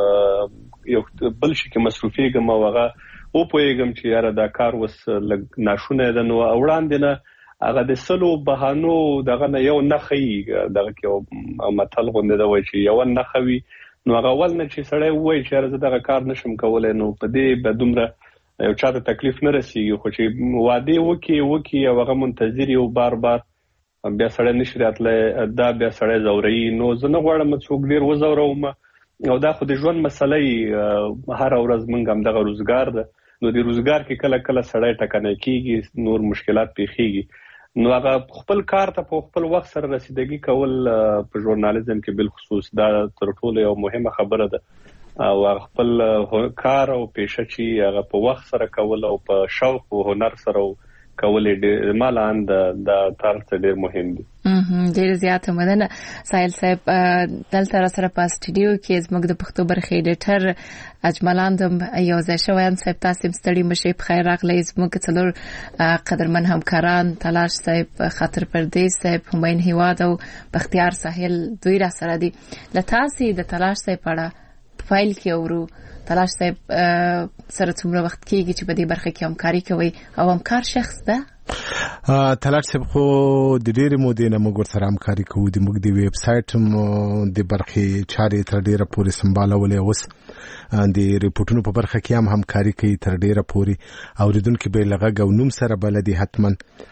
یو بل شي کې مصروفیږم او هغه او پوهیږم چې یاره دا کار وس لږ ناشونه ده، نو وړاندې نه هغه د سلو بهانو دغه نه یو نخي، دغه کې یو متل غونډه ده وایي چې یو نخوي، نو هغه ول نه چې سړی وایي چې زه دغه کار نشم کولای، نو په دې به دومره یو چا ته تکلیف نه رسیږي. خو چې وعده وکي وکي او هغه منتظر یو بار بار بیا سړی نشي راتلی، دا بیا سړی زوري. نو زه نه غواړم څوک ډېر وزوروم، او دا خو د ژوند مسله یې، هر ورځ موږ همدغه روزګار ده، نو د روزګار کې کله کله سړی ټکنی کېږي، نور مشکلات پیښیږي، نو هغه خپل کار ته په خپل وخت سره رسیدګي کول په ژورنالیزم کې بالخصوص دا تر ټولو یو مهمه خبره ده، او خپل کار او پیشه چې هغه په وخت سره کول او په شوق او هنر سره کول ډېر مالان د تاسو ډېر مهم دي. ډېر زیاته مننه ساحل صاحب. دلته را سره په سټوډیو کې زموږ د پښتو برخې ایډیټر اجملاندم یو ځای شوی. صاحب تاسو ستړي مشئ، په خیر راغلی. زموږ څلور قدرمن همکاران تلاش صاحب، خاطر پردیس صاحب، همین هیواد او بختیار ساحل دوی را سره دي. لتاسې د تلاش صاحب اړه فایل کې اورو. تلاش صاحب سره څومره وخت کېږي چې په دې برخه کې همکاري کوي او همکار شخص ده؟ تلاش صاحب خو د ډېرې مودې نه موږ ورسره همکاري کوو، د موږ د ویب سایټ د برخې چارې تر ډېره پورې سمبالولې، اوس د ریپورټونو په برخه کې هم همکاري کوي تر ډېره پورې، اورېدونکي به یې له غږ او نوم سره بلدي حتما.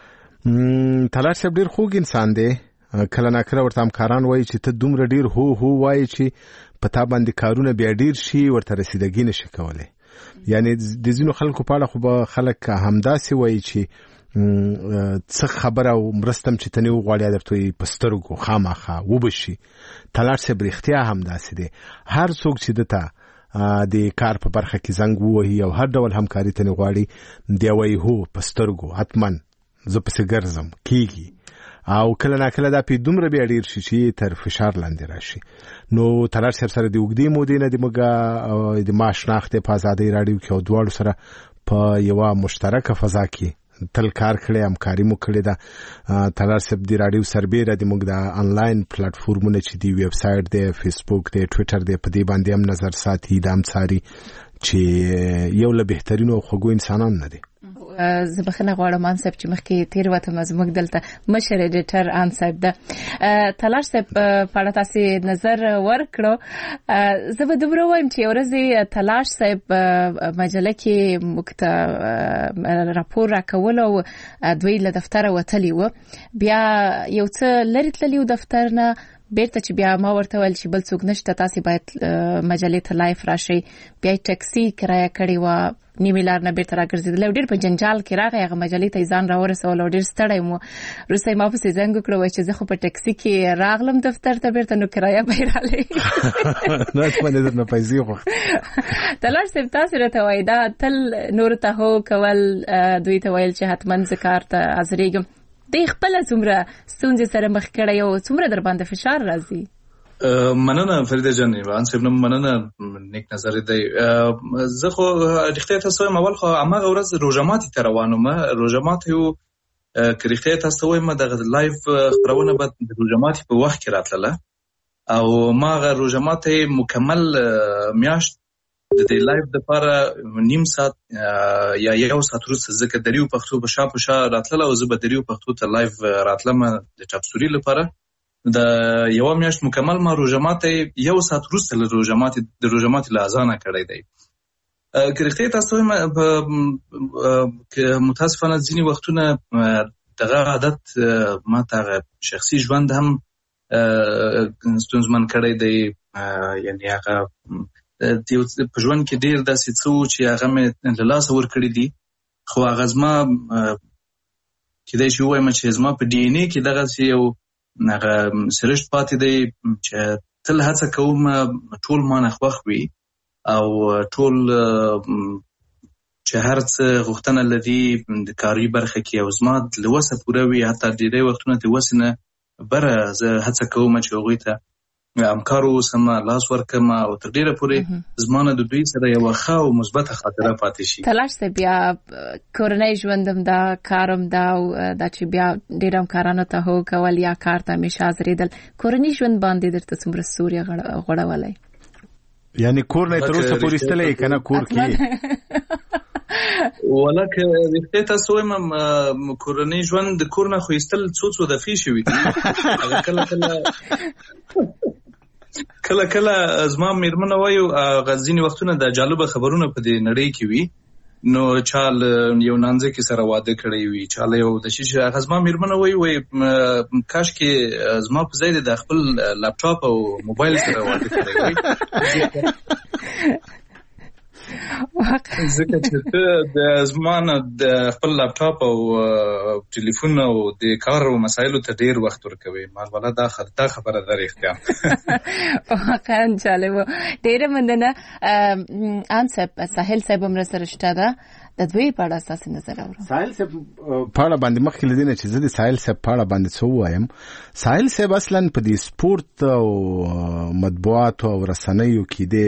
تلاش صاحب ډېر خوږ انسان دی، کله ناکله ورته همکاران وایي چې ته دومره ډېر هو هو وایي چې په تا باندې کارونه بیا ډېر شي ورته رسیدګي نشي کولی. یعنی د ځینو خلکو په اړه خو به خلک همداسې وایي چې څه خبره او مرستم چې ته نه وغواړې درته یې په سترګو خامخا وبشي. تلاش صاحب رښتیا همداسې دی، هر څوک چې دته د کار په برخه کې زنګ ووهي او هر ډول همکاري ته نه غواړي دی وایي هو په سترګو حتما زه پسې ګرځم کېږي، او کله ناکله دا په دومره بیا ډېر شي چې تر فشار لاندې راشي. نو تلاش صاحب سره د اوږدې مودې نه د موږ د ما شناخت په ازادۍ راډیو کې او دواړو سره په یوه مشترکه فضا کې تل کار کړی، همکاري مو کړې ده. تلاش صاحب د راډیو سربیره د موږ د انلاین پلیټفورمونه چې دی، ویب سایټ دی، فیسبوک دی، ټویټر دی، په دې باندې هم نظر ساتي، دا هم څاري چې یو له بهترینو او خوږو انسانانو نه دی. زه بخښنه غواړم ان صاحب چې مخکې تیر وته زموږ دلته مشر ایډیټر ان صاحب ده. تلاش صاحب په اړه تاسو نظر ورکړو. زه به دومره وایم چې یو ورځ تلاش صاحب مجله کې موږ ته راپور راکول او دوی له دفتره وتلی و، بیا یو څه لرې تللی و دفتر نه، بیرته چې بیا ما ورته ویل چې بل څوک نشته، تاسو باید مجلې ته لایف راشئ. بیا ټکسي کرایه کړې وه، نیمې لار نه بیرته راګرځېدلی او ډېر په جنجال کې راغی. هغه مجلې ته یې ځان راورسول او ډېر ستړی و. وروسته یې ما پسې زنګ وکړه، وایي چې زه خو په ټکسي کې راغلم دفتر ته بیرته، نو کرایه به یې رالې نه اتمنې درنه پیسې غوښت. تلاش صاحب تاسو راته وایي دا تل نورو ته هو کول، دوی ته ویل چې حتما زه کار ته حاضرېږم. دوی خپله څومره ستونزې سره مخ کړی او څومره در باندې فشار راځي؟ مننه فریده جان، ان صاحب مننه، نیک نظر دی. زه خو رښتیا تاسو وایم اول خو هغه ورځ روژه ماتي ته روان وم. روژه ماتي یو که رښتیا تاسو وایم دغه لایف خبرونه به د روژه ماتي په وخت کې راتله، او ما هغه روژه ماتي مکمل میاشت د دې لایف د لپاره نیم ساعت یا یو ساعت وروسته ځکه دریو پښتو په شا په شا راتلل او زه به دریو پښتو ته لایف راتلم د چاپسوري لپاره د یو میاشت مکمل ما روژه ماته یو ساعت وروسته له روژه ماته د روژه ماته له اذانه کړی دی. که رښتیا تاسو وایم متاسفانه ځینې وختونه دغه عادت ما ته شخصي ژوند هم ستونزمن کړی دی. یعنی هغه په ژوند کې ډېر داسې څه وو چې هغه مې له لاسه ورکړي دي، خو هغه زما کېدای شي ووایم چې زما په ډي ان اې کې دغسې یو هغه سرشت پاتې دی چې تل هڅه کوم ټول مانه خوښ وي او ټول چې هر څه غوښتنه لري د کاري برخه کې او زما له وسه پوره وي، حتی ډېری وختونه د وسې نه بره زه هڅه کوم چې هغوی ته همکار اوسم، لاس ورکړم او تر ډېره پورې زما نه د دوی سره یوه ښه او مثبته خاطره پاتې شي. تلاش صاحب بیا کورنۍ ژوند هم دا کارم دا او دا چې بیا ډېر همکارانو ته هو کول یا کار ته همیشه حاضرېدل، کورنۍ ژوند باندې درته څومره ستوري غوړولی؟ یعنی کور نه تر اوسه پورې ایستلی که نه کور کې؟ ولکه رښتیا تاسو وایم کورنۍ ژوند د کور نه خو ایستل څو څو دفعې شوي دي. هغه کله کله کله کله زما مېرمنه وایو هغه ځینې وختونه د جالبه خبرونه په دې نړۍ کې وي، نو چا له یو نانځکې سره واده کړی وي، چا له یو د شیشې هغه زما مېرمنه وایي وایي کاشکې زما په ځای د خپل لپټاپ او موبایل سره واده کړی وي، ځکه چې ته د زما نه د خپل لپټاپ او ټلیفون او د کار او مسایلو ته ډېر وخت ورکوي. مالوله دا خبره ده رښتیا. واقعا جالبه. ډېره مننه. ان صاحب ساحل صاحب هم راسره شته ده، د دوی په اړه ستاسو نظر اورم. ساحل صاحب په اړه باندې مخکې له دې نه چې زه د ساحل صاحب په اړه باندې څه ووایم، ساحل صاحب اصلا په دې سپورت او مطبوعاتو او رسنیو کې د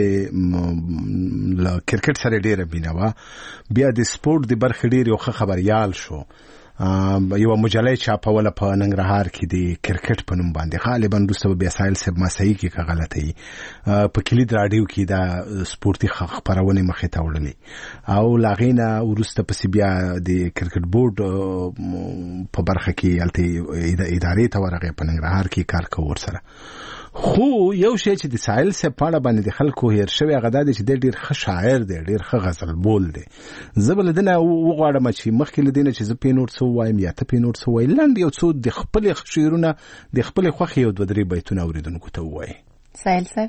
کرکټ سره ډېره مینه وه، بیا د سپورت د برخې ډېر یو ښه خبریال شو. یوه مجله یې چاپوله په ننګرهار کې د کرکټ په نوم باندې، غالبا وروسته به بیا ساحل صاحب ما صحیح کې که غلطه وي په کلید راډیو کې دا سپورتي خپرونې مخې ته وړلې، او له هغې نه وروسته پسې بیا د کرکټ بورډ په برخه کې هلته ادارې ته ورغی، په ننګرهار کې کار کوو ورسره. خو یو شی چې د ساحل صاحب په اړه باندې د خلکو هیر شوی هغه دا دی چې دی ډېر ښه شاعر دی، ډېر ښه غزل بول دی. زه به له ده نه وغواړم چې مخکې له دې نه چې زه پې نور څه ووایم یا ته پې نور څه ووایي، لنډ یو څو د خپلې شعرونه د خپلې خوښې یو دوه درې بیتونه اورېدونکو ته ووایي. ساحل صاحب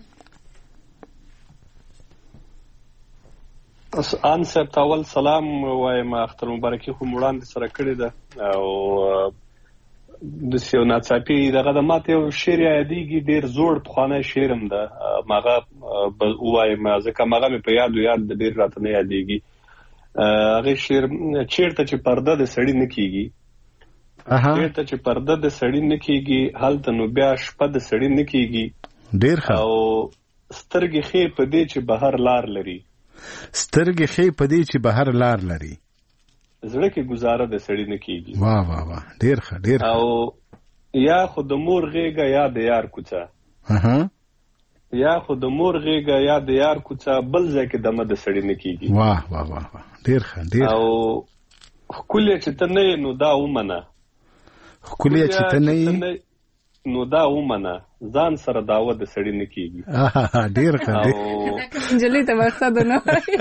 ان صاحب ته اول سلام وایم، اختر مبارکي خو وړاندې سره کړې ده او د سیو ناڅاپي دغه د ماته یو شعر یادېږي، ډېر زوړ پخوانی شعر هم ده، مغه ووایم ځکه مغه مې په یاد و یاد د ډېر راته نه یادېږي. هغې شعر چېرته چې پرده د سړي نه کېږي، چېرته چې پرده د سړي نه کېږي هلته نو بیا شپه د سړي نه کېږي. ډېر ښه. او سترګې ښې په دې چې بهر لار لري، سترګې ښې په دې چې بهر لار لري، زړه کې گزاره د سړی نه کیږي. واه واه واه ډیر ښه ډیر ښه. او یا خو د مور غېږه یا د یار کوڅه، اها یا خو د مور غېږه یا د یار کوڅه، بل ځای کې دمه د سړی نه کیږي. واه واه واه ډیر ښه ډیر. او ښکلې چې ته نه یې نو دا ومنه، ښکلې چې ته نه یې نو دا ومنه، ځان سره دعوه د سړی نه کیږي. ډیر ښه. او انجلۍ ته مقصد نه وایي.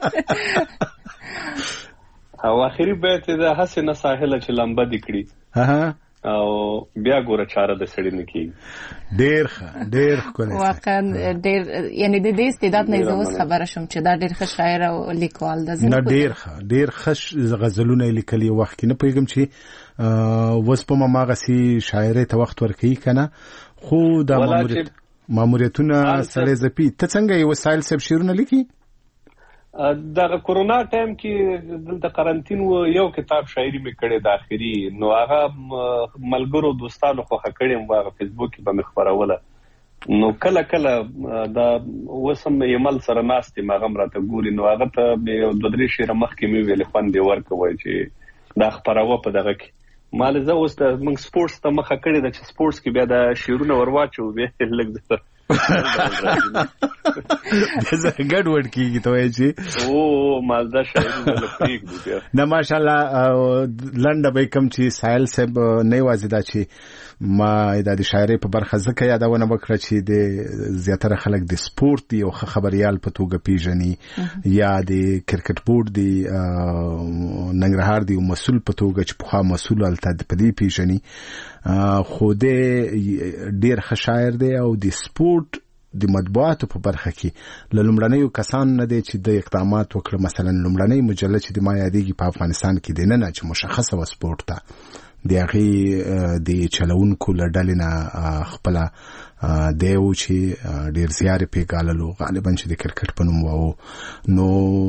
او اخري بیت دا هسې نه ساحله چې لمبه دې کړي او بیا ګوره چاره د سړي نه کېږي. ډېر ښه ډېر ښکلی. واقعا ډېر یعنې د دې استعداد نه زه اوس خبره شوم چې دا ډېر ښه شاعر او لیکوال ده. نه ډېر ښه ډېر ښه غزلونه یې لیکلي، وخت کې نه پوهېږم چې اوس په هماغسې شاعرۍ ته وخت ورکوي که نه، خو دا ماموریتونه سړی ځپي. ته څنګه یې وسایل صاحب شعرونه لیکي؟ دغه کورونا ټایم کې دلته قرنطین و، یو کتاب شاعري مې کړې د آخري، نو هغه ملګرو دوستانو خوښه کړې م، هغه فیسبوک کې به مې خپروله. نو کله کله دا اوس هم ایمل سره ناست یم، هغه هم راته ګوري، نو هغه ته یو دوه درې شعره مخکې مې ویلې خوند یې ورکوی چې دا خپروه په دغه کې. ما له زه اوس موږ سپورټس ته مخه کړې ده چې سپورټس کې بیا دا شعرونه ور واچوو، بیا لږ دغه ګډ وډ کیږي ته وایي چې او مالدا شاعر ول پریک دی نه ماشاءالله لنډه به کم چې سایل صاحب نه وازیدا چې ما د شاعرۍ په برخه ځکه یادونه وکړه چې د زیاتره خلک د سپورت یو خبريال په توګه پیژني یا د کرکټ بورډ دی ننګرهار دی مسول په توګه چې په خا مسول الته په دې پیژني خو د ډیر ښه شاعر دی او د سپورت د مطبوعاتو په برخه کې لومړنیو کسان نه دي چې د اقدامات وکړه. مثلا لومړنۍ مجله چې د ما یادېږي په افغانستان کې دی نه چې مشخصه و سپورت ته د هغې د چلونکو له ډلې نه خپله دی و چې ډېر زیار یې پې ګاللو غالبا چې د کرکټ په نوم و. نو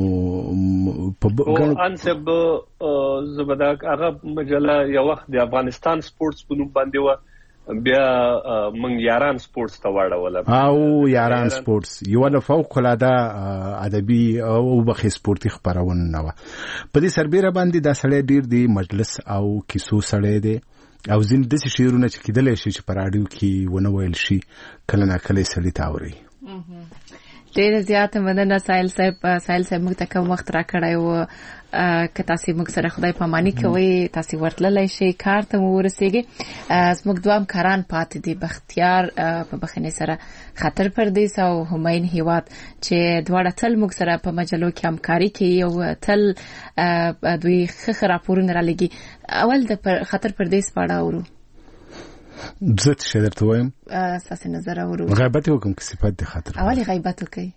انصب زه به دا هغه مجله یو وخت د افغانستان سپورټس په نوم باندې وه، بیا موږ یاران سپورټس ته واړوله او یاران سپورټس یو له فوق العاده ادبي او بخي سپورتي خبرونه نه و. په دې سربېره باندې دا سړی ډیر دی مجلس او کیسو سړی دی او ځین داسې شعرونه چې کېدلی شي چې په راډیو کې ونه ویل شي کله نا کله یې سړي ته اوري. ډېر زیاته مننه سایل صاحب. سایل صاحب موږ ته کوم وخت راکړی و که تاسو موږ سره خدای پاماني کوي تاسو ورتللی شئ کار ته مو ورسیږي. زموږ دوه همکاران پاتې دي بختیار په بخښنې سره خاطر پردیس او همایون هیواد چې دواړه تل موږ سره په مجلو کې همکاري کوي او تل دوی ښه راپورونه رالیږي. اول د خاطر پردیس په اړه اورو. زه څه درته وایم ستاسې نظر اورو. غیبت وکړم که صفت د خاطر اولې غیبت وکړئ.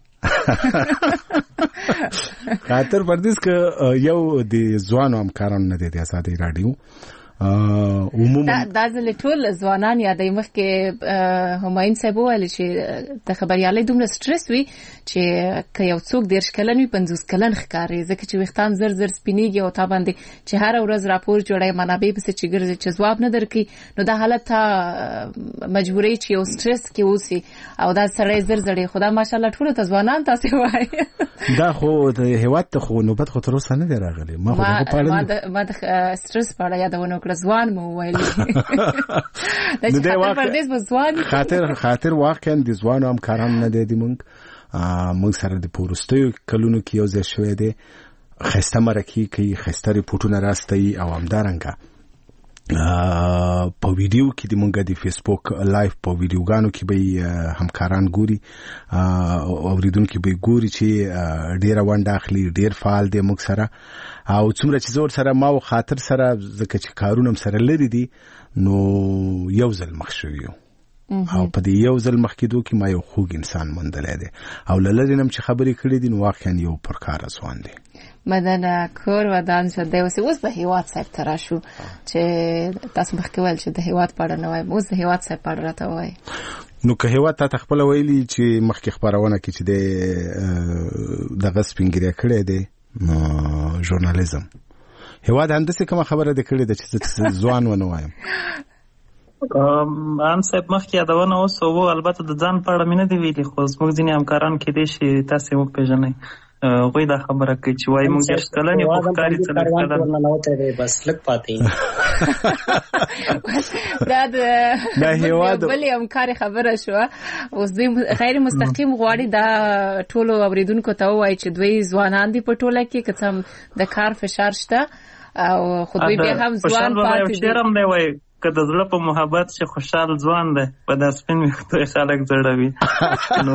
خاطر پردیس که یو د ځوانو همکارانو نه دی د آزادۍ راډیو عموما دا ځل ټول ځوانان یادې مخکې همایون صاحب وویل چې د خبريالۍ دومره سټرس وي چې که یو څوک دیرش کلن وي پنځوس کلن ښکاري ځکه چې ویښتان زر زر سپینېږي او تا باندې چې هر ورځ راپور جوړوي منابع پسې چې ګرځي چې ځواب نه درکړي نو دا حالت ته مجبوري چې یو سټرس کې اوسي او دا سړی زر زړی خدا ماشاءالله ټول ته ځوانان تاسو وایي دا خو د هیواد ته خو نوبت خو تر اوسه نه دی راغلی. ما خو دغه پاړه ما د سټرس په اړه یادونه ځوان مو ویلي د خاطر پردیس په ځوان خاطر خاطر واقعا د ځوانو همکاران نه دي موږ موږ سره د پورستیو کلونو کې یو ځای شوی دی خسته مرکه کوي خسته ریپورتونه راستي او همدارنګه په ویډیو کې د مونږ د فیسبوک لایف په ویډیوګانو کې به همکاران ګوري او اوریدونکو به ګوري چې ډیر وانډه اخلي ډیر فعال دي موږ سره او څومره چې زور سره ما او خاطر سره ځکه چې کارونه سره لري دي نو یو ځل مخ شویو او په دې یو ځل مخ کېدو کې ما یو خوږ انسان مندلې دي او للذینم چې خبرې کړې دي نو واقعا یو پرکار ځوان دي. مدنه کور ودان شد دی اوس اوس د هیواد صاحب تر شو چې تاسو مخکې ول چې د هیواد پاړه نه وای اوس د هیواد صاحب پاړه راته وای نو که هیواد ته خپل ویلي چې مخکې خبرونه کې چې د د غسپینګری کړې دي ژورنالیزم هیواد هندسه کوم خبره ده کړې ده چې ځوان ونه وایم ان صاحب مخکې یادونه اوس او البته د ځان پاړه مینه دی ویلي خو زموږ ځینې همکاران کې دي چې تاسو مو پیژنئ غوی دا خبره کوي چې وای موږ ډېر کلن یو ښکاري څه نه کړل نه وته بس لک پاتې دا د هیواد بلې همکاري خبره شو اوس دوی غیر مستقیم غواړي دا ټولو اوریدونکو ته وایي چې دوی ځوانان دي په ټوله کې که څه د کار فشار شته او خو دوی بیا هم ځوان پاتې دي که د زړه په محبت چې خوشحال ځوان دی په دا سپین ویښتو خلک زړوي نو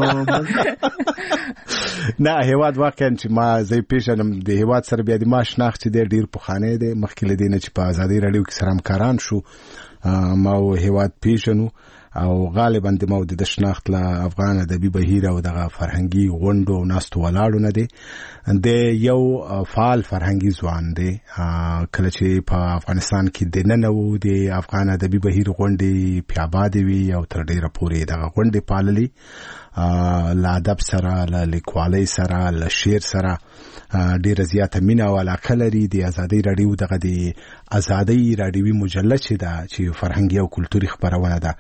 نه هیواد واقعا چې ما زه پیژنم د هیواد سره بیا د ما شناخت چې ډیر پخوانی دی مخکې له دې نه چې په ازادۍ راډیو کې سره همکاران شو ما هیواد پیژنو او غالبا د مو د شناخت له افغان ادبي بهیر او دغه فرهنګي غونډو او ناستو ولاړو نه دی د یو فعال فرهنګي ځوان دی کله چې په افغانستان کې د نن وو د افغان ادبي بهیر غونډې پیاباد وی او تر ډیره پورې دغه غونډې پاللې له ادب سره له لیکوالۍ سره له شعر سره ډیره زیاته مینه او علاقه لري د آزادۍ راډیو دغه د آزادۍ راډیوي مجله چې دا چې فرهنګي او کلتوري خبرونه ده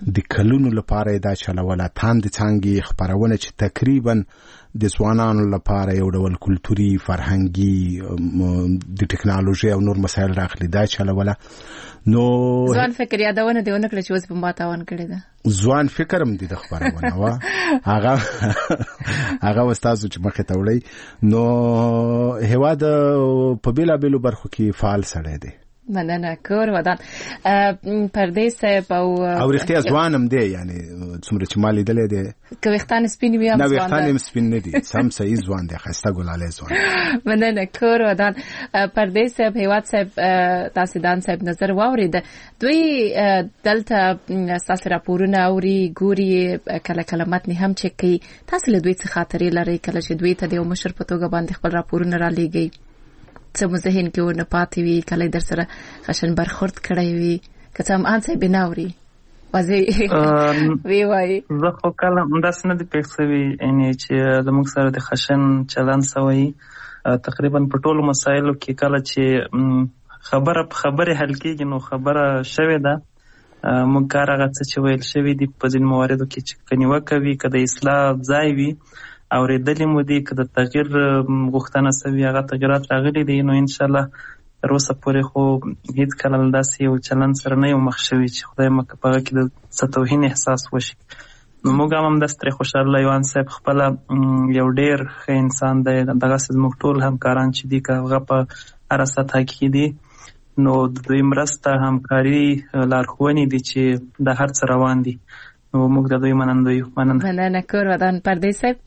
د کلونو لپاره دا چلوله تاند څنګه خبرونه چې تقریبا د ځوانانو لپاره یو ډول کلتوري فرهنګي د ټکنالوژي او نور مسایل راغلي دا چلوله نو ځوان فکر یادونه دی ونه کړی چې اوس په ما تاوان کړی ده ځوان فکر هم دي د خبرونه وا هغه هغه استاد چې مخه ته وړي نو هواد په بیلا بیلو برخو کې فعال سره دی مننه کور ودان پردیس او او رښتیا ځوانم دی یعنی څومره چې مالي دلې دی که وختان سپین وي هم ځوان دی نه وختان سپین نه دي سم صحیح ځوان دی خسته ګلاله ځوان مننه کور ودان پردیس په هیواد صاحب تاسو دان صاحب نظر واورید دوی دلته تاسو راپورونه اوري ګوري کله کله متن هم چکی تاسو له دوی څخه خاطرې لري کله چې دوی ته د مشر په توګه باندې خپل راپورونه را لېږي څه مو ذهن کې ونه پاتې وي کله در سره خشن برخورد کړی وي که څه هم ان څه بناوري واځي وی وای زه خو کله همداسې نه دي پېښ شوي یعنې چې زموږ سره د خشن چلند شوی تقریبا په ټولو مسایلو کې کله چې خبره په خبرې حل کېږي نو خبره شوې ده موږ کار هغه څه چې ویل شوي دي په ځینو مواردو کې چې که نیوکه وي که د اصلاح ځای وي اورېدلې مو دي که د تغییر غوښتنه شوې هغه تغیرات راغلي دي نو انشاءالله تر اوسه پورې خو هېڅ کله داسې یو چلند سره نه یو مخ شوي چې خدای مکه په هغه کې د څه توهین احساس وشي نو موږ هم همداسې ترې خوشحاله یوان صاحب خپله یو ډېر ښه انسان دی دغسې زموږ ټول همکاران چې دي که هغه په هره سطحه کې دي نو د دوی مرسته همکاري لارښوونې دي چې د هر څه روان دي نو موږ د دوی منندوی یو مننه کور ودان پردیس صاحب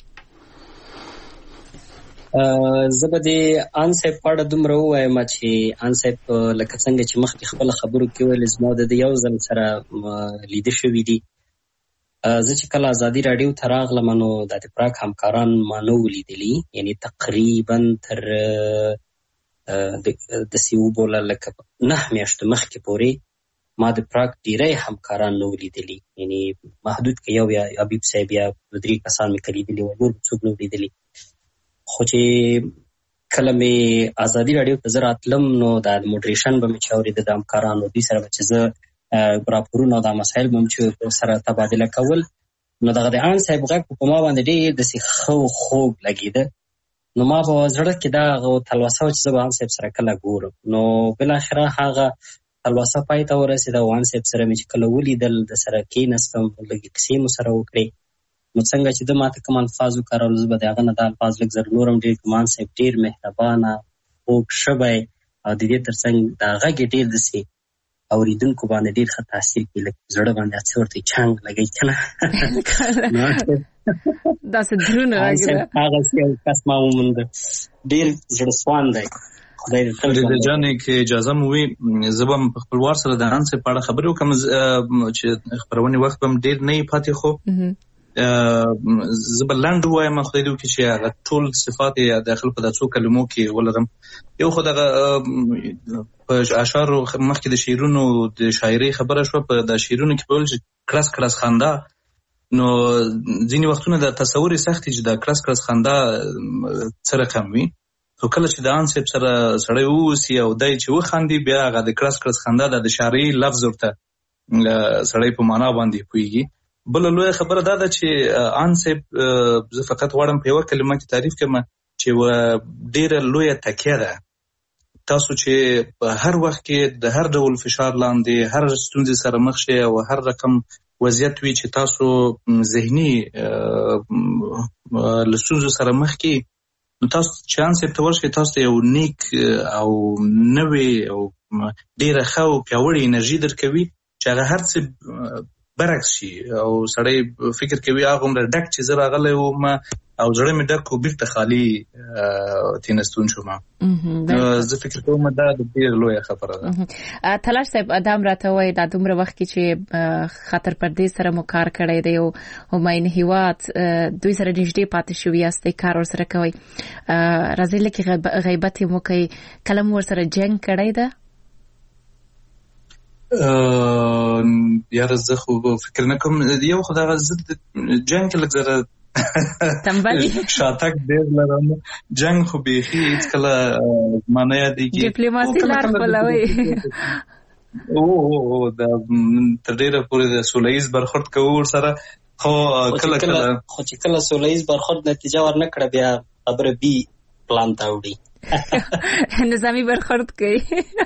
زه به د ان صاحب په اړه دومره ووایم چې ان صاحب لکه څنګه چې مخکې خپله خبرو کې ویل زما د یو ځل سره لیده شوي دي زه چې کله ازادي راډیو ته راغلم نو د د پراک همکاران ما نه و لیدلي یعنې تقریبا تر داسې وبوله لکه نهه میاشتو مخکې پورې ما د پراک ډیری همکاران نه و لیدلي یعنې محدود که یو یا حبیب صاحب یا دوه درې کسان مې که لیدلي وای نور څوک نه و لیدلي خو چې کله مې ازادي راډیو ته زه راتلم نو د موډریشن به مې چې اورېده د همکارانو دوی سره به چې زه راپورونه او دا مسایل به مې چې سره تبادله کول نو دغه د ان صاحب غږ په ما باندې ډېر داسې ښه خوږ لګېده نو ما په زړه کې دا تلوسه وه چې زه به ان صاحب سره کله ګورم نو بالاخره هغه تلوسه پای ته ورسېده او ان صاحب سره مې چې کله ولیدل د سره کېناستم لږې کیسې مو سره وکړې نو څنګه چې ده ما ته کوم الفاظ وکارول زه به د هغه نه دا الفاظ لږ زر نور هم ډېر ګمان صاحب ډېر مهربانه خوږ شوی او د دې تر څنګ دا غږ یې ډېر داسې اورېدونکو باندې ډېر ښه تاثیر کوي لکه زړه باندې هڅې ورته چنګ لګوي که نه داسې دروند غږ ده هغسې یو کس ما ومونده ډېر زړه سوان دی فریده جانې که اجازه مو وي زه به په خپلوار سره د ان صاحب په اړه خبرې وکړم چې خپرونې وخت به هم ډېر نه یې پاتې خو زه به لنډ ووایم خدای دې وکړي چې هغه ټول صفات یې داخل په دا څو کلمو کې ولرم یو خو دغه په اشعارو مخکې د شعرونو د شاعرۍ خبره شوه په دا شعرونو کې به ویل چې کړس کړس خندا نو ځینې وختونه د تصور یې سخت چې دا کړس کړس خندا څه رقم وي خو کله چې د ان صاحب سره سړی واوسي او دی چې وخاندي بیا هغه د کړس کړس خندا د شاعرۍ لفظ ورته سړی په معنا باندې پوهېږي بله لویه خبره دا ده چې ان صاحب زه فقط غواړم په یوه کلمه کې تعریف کړم چې یوه ډېره لویه تکیه ده تاسو چې په هر وخت کې د هر ډول فشار لاندې هر ستونزې سره مخ شئ او هر رقم وضعیت وي چې تاسو ذهني له ستونزو سره مخ کې نو تاسو چې ان صاحب ته ورشئ تاسو ته یو نیک او نوې او ډېره ښه او پیاوړې انرژي درکوي چې هغه هر څه برعکس شي او سړی فکر کوي هغه عمره ډک چې زه راغلی وم او زړه مې ډک و بیرته خالي تېنستون شوم زه فکر کوم دا ډېره لویه خبره ده تلاش صاحب ادم راته وایي دا دومره وخت کې چې خاطر پردې سره مو کار کړی دی او هماین هیواد دوی سره نږدې پاتې شوي یاستئ کار ورسره کوئ راځئ لکه غیبت یې مو کوئ کله مو ورسره جنګ کړی ده یاره زه خو فکر نه کوم یو خو دغه زه جنګ کې لږ زره شاتګ ډېر لرم جنګ خو بیخي هېڅکله ما نه یادېږي ډیپلوماسي لار خپلوئ او او د تر ډیره پورې د سولهییز برخورد کوو ورسره، خو کله کله خو چې کله سولهییز برخورد نتیجه ورنکړه بیا خبره بي پلان ته وړي، نظامي برخورد کوي.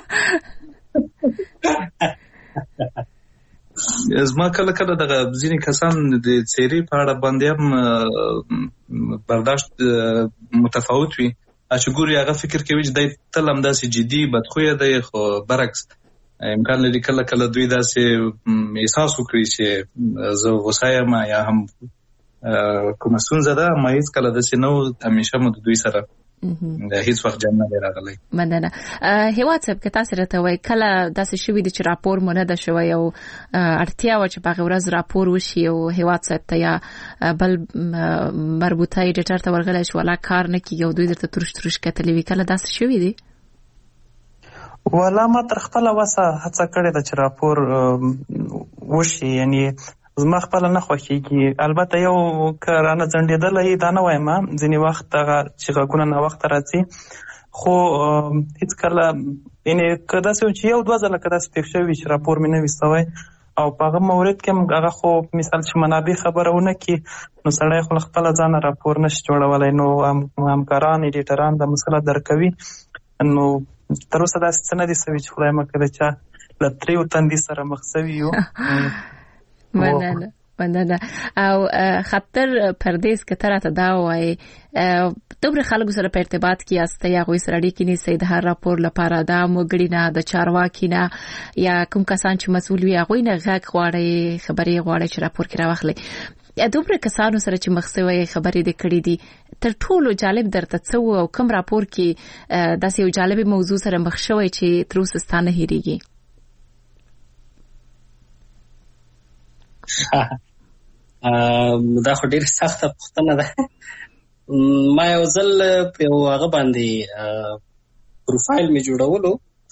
زما کله کله دغه ځینې کسان د څیرې په اړه باندې هم برداشت متفاوت وي، چې ګوري هغه فکر کوي چې دی تل همداسې جدي بدخویه دی، خو برعکس امکان لري کله کله دوی داسې احساس وکړي چې زه غوسه یم یا هم کومه ستونزه ده، ما هېڅ کله داسې نه و، همیشه مو د دوی سره هیڅ وخت جنګ نه دی راغلی. مننه. هیواد صاحب که تاسو راته وایي کله داسې شوي دي چې راپور مو نه ده شوی او اړتیا وه چې په هغې ورځ راپور وشي او هیواد صاحب ته یا بل مربوطه ایډیټر ته ورغلی شو ولا کار نه کېږي او دوی درته ترش ترش کتلي وي، کله داسې شوي دي؟ والا ما تر خپله وسه هڅه کړې ده چې راپور وشي، یعنی زما خپله نه خوښېږي. البته یو که رانه ځنډېدلی دا نه وایم، ځینې وخت هغه چې غږونه ناوخته راځي، خو هېڅکله یعنې که داسې و چې یو دوه ځله که داسې پېښ شوي چې راپور مې نه وي سوی او په هغه مورد کې هم هغه خو مثال چې منابع خبره ونه کړي نو سړی خو له خپله ځانه راپور نشي جوړولی، نو همکاران ایډیټران دا مسله درک کوي. نو تر اوسه داسې څه نه دي سوي چې خدای مه کړه چا له تریو تندي سره مخ سوي یو. مننه مننه. او خطر پردیس که ته راته دا وایي دومره خلکو سره په ارتباط کې یاستئ، هغوی سره اړیکې نیسئ د هر راپور لپاره، د عامو وګړي نه، د چارواکي نه یا کوم کسان چې مسؤل وي هغوی نه غږ غواړئ، خبرې غواړئ چې راپور کې راواخلئ. دومره کسانو سره چې مخ سوی خبرې دې کړې دي، تر ټولو جالب درته څه و او کوم راپور کې داسې یو جالبې موضوع سره مخ شوی چې تر اوسه ستا نه هېرېږي؟ دا خو ډېره سخته پوښتنه ده. ما یو ځل په یو هغه باندې پروفایل مې جوړولو،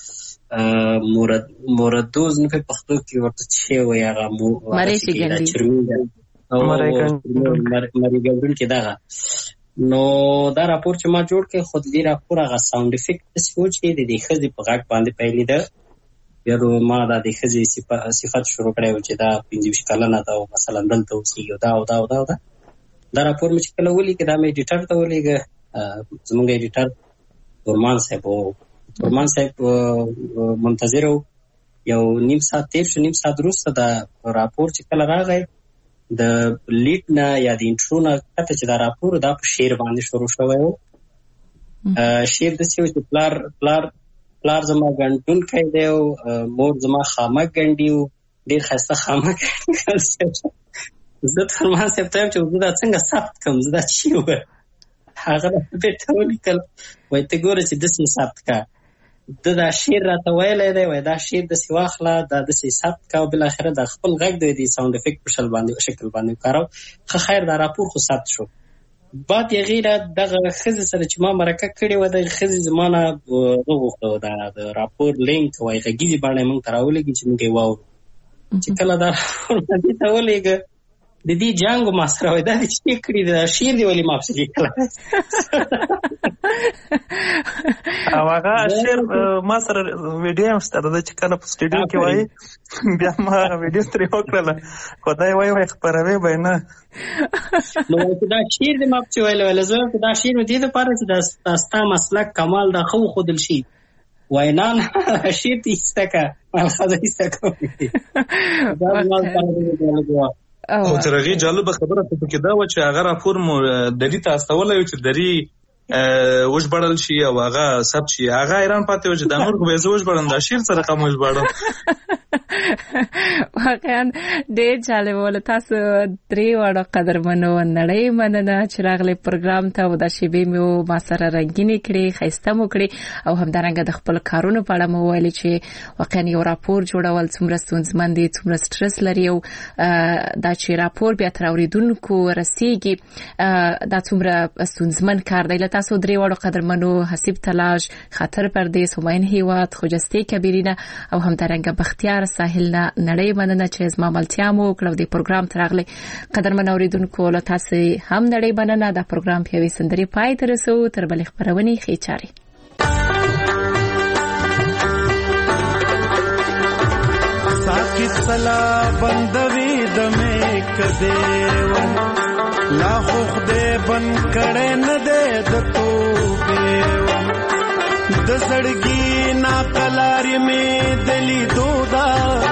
موردوز نه په پښتو کې ورته چې وایي هغه مریګنډونکې دغه. نو دا راپور چې ما جوړ کړی خو د دې راپور هغه ساوند افیکټ داسې و چې د دې ښځې په غږ باندې پیلېده. بیا نو ما دا د ښځې صفت شروع کړی و چې دا پنځه ویشت کلنه ده او مثلا دلته اوسېږي او دا او دا او دا او دا دا راپور مې چې کله ولیکه دا مې ایډیټر ته ولیږه، زموږ ایډیټر نورمان صاحب و. نورمان صاحب منتظر و، یو نیم ساعت تیر شو، نیم ساعت وروسته دا راپور چې کله راغی د لیډ نه یا د انټرو نه کته چې دا راپور دا په شعر باندې شروع شوی و. شعر داسې و چې پلار پلار پلار زما ګنډونکی دی او مور زما خامک ګنډي و، ډېر ښایسته خامک ګنډي. زه ته نورمان صاحب ته وایم چې زه دا څنګه ثبت کړم، زه دا چی ووایم؟ هغه راته بېرته ولیکل، وایي ته ګوره چې داسې ثبت کړه. ده دا شعر راته ویلی دی، وایي دا شعر داسې واخله، دا داسې ثبت کړه او بالاخره دا خپل غږ دی د ساوند افیکټ په شکل باندې شکل باندې وکاروه. ښه خیر دا راپور خو ثبت شو. بعد یې غیره دغه ښځې سره چې ما مرکه کړې وه، دغه ښځې زما نه وغوښته دا د راپور لینک وایي غږیزې بڼه یې موږ ته راولېږي چې موږ یې واورو. چې کله دا راپور دې ته ولېږه د دې جنګ ما سره وایي دا دې چې کړي دا شعر دې ولې ما پسې لیکلی او هغه شعر ما سره ویډیو هم شته ده چې کله په سټوډیو کې وایي بیا ما هغه ویډیو ترې وکړله، خو دا یې وایي وایي خپروې به یې نه. نو وایي دا شعر دې ما پسې ویلی ویله زه وایم دا شعر مې دې دپاره چې دا ستا مسلک کمال دا ښه وښودل شي. وایي نه نه شعر دې ایسته کړه، ملخصه ایسته کړه. خو تر هغې جالبه خبره خو پکې دا وه چې هغه راپور مو دري ته استولی و چې دري وژباړل شي او هغه ثبت شي. هغه حیران پاتې و چې دا نور خو به یې زه وژباړم، دا شعر سره کوم وژباړم. واقعا ډېر جالبه وله. تاسو درې واړه قدرمنو نړۍ مننه چې راغلئ پروګرام ته او دا شیبې مې ما سره رنګینې کړې، ښایسته مو کړې او همدارنګه د خپلو کارونو په اړه مو وویلې چې واقعا یو راپور جوړول څومره ستونزمن دي، څومره سټرس لري او دا چې راپور بیا تر اورېدونکو رسېږي دا څومره ستونزمن کار دی. له تاسو درې واړو قدرمنو حسیب تلاش، خاطر پردیس، همایون هیواد، خوجستې کبیرینه او همدارنګه بختیار ساحل نه نړۍ مننه چې زما ملتیا مو وکړه او د پروګرام ته راغلئ. قدرمن اورېدونکو له تاسو هم نړۍ مننه. دا پروګرام په یوې سندرې پای ته رسوو. تر بلې خپرونې ښې چارې. کلا بندوي د مې کده ور لا خو خدای بن کړه نه دې د توبه ور د زړګي نا کلاري مې دلی دودا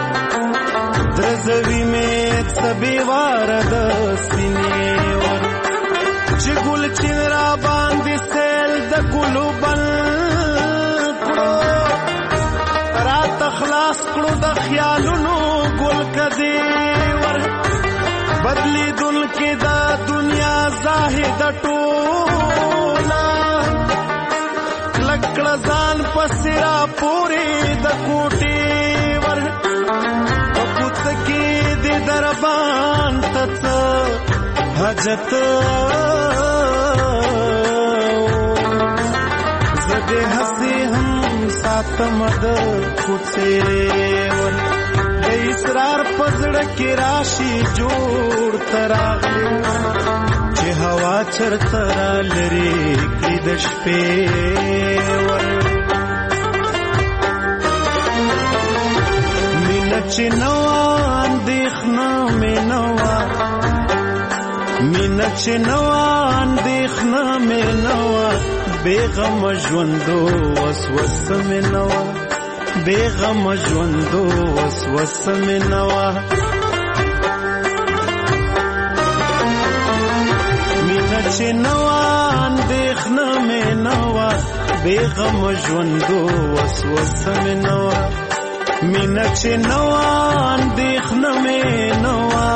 درزوي مې سبي وار د سینې ور چې ګل چې را باندې سیل د ګلو بل کړو رات خلاص کړو د خیالونو ګل کدي ور بدلی دل کې دا دنیا زاهد ټولا لکړه ځان پسرا پوری د کوټي ور پپوت کې د دربان تڅ حاجت زده هسي هم ساتم د کوڅه ور د اسرار پزړه کې راشي جوړ تراغلي چې هوا چرته لري کې د شپې ور مینه چې نو اندېښنه مې نو مینه چې نو اندېښنه مې نو بیغم ژوندو وسوسه مې نو بیغم ژوندو وسوسه مې نو مینه چې نو اندېښنه مې نو بیغم ژوندو وسوسه مې نو مینه چې نو اندېښنه مې نو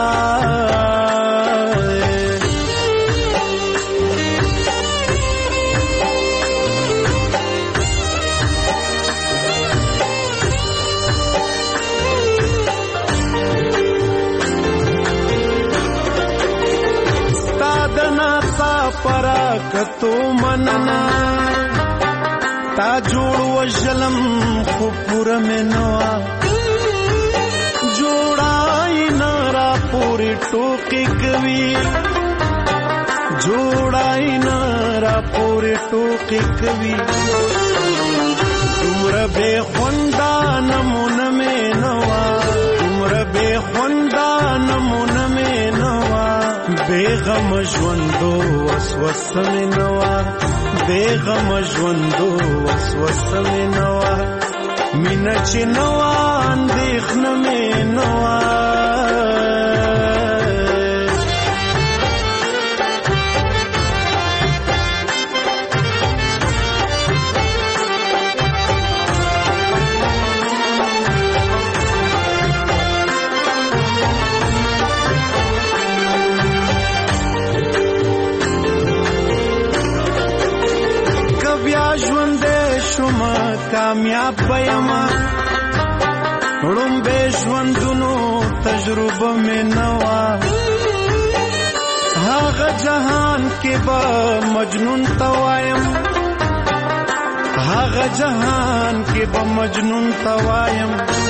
پراکتو مننا تا جوړ وجلم خو پور منوا جوړای نارا پوری ټوکی کوي جوړای نارا پوری ټوکی کوي تمر به خوندا نمونه منوا تمر به خوندا نمونه منوا بیغم ژوندو وسوسه مې نوا بیغم ژوندو وسوسه مې نوا مینه چې نوا اندېښنه مې نوا کامیاب بېما وړم به ژوندونو تجربه مې نوا هغه جهان کې به مجنون توایم هغه جهان کې به مجنون توایم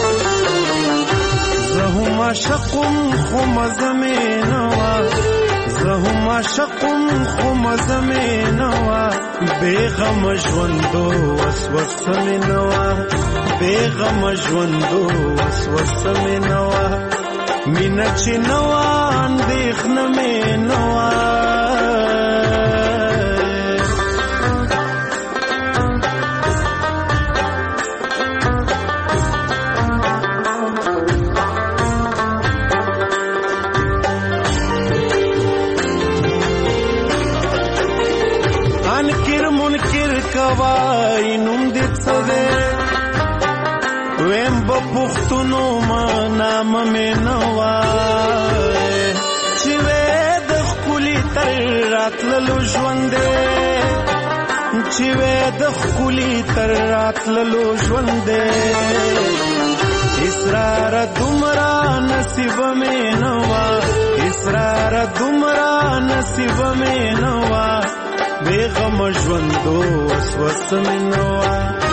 زه هم عاشقم خو مزه مې نوا زه هم عاشقم خو مزه مې نوا بیغم ژوندو وسوسه مې نوا بیغم ژوندو وسوسه مې نوا مینه چې نوا اندېښنه مې نوا کوای نوم دې څه دی ویم به پښتونو ما نام مې نه وای چې وې د ښکلي تر راتللو ژوند دی چې وې د ښکلي تر راتللو ژوند دی اسرار دومره نصیب مې نه وای اسرار دومره نصیب مې نه وای بیغم ژوندو وسوسه مې نوا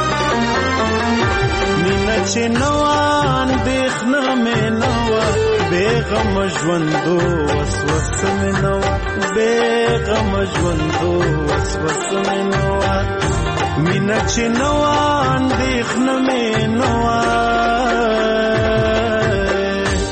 مینه چې نوا اندېښنه مې نوا بیغم ژوندو وسوسه مې نوا بیغم ژوندو وسوسه مې نوا مینه چې نوا اندېښنه مې نوا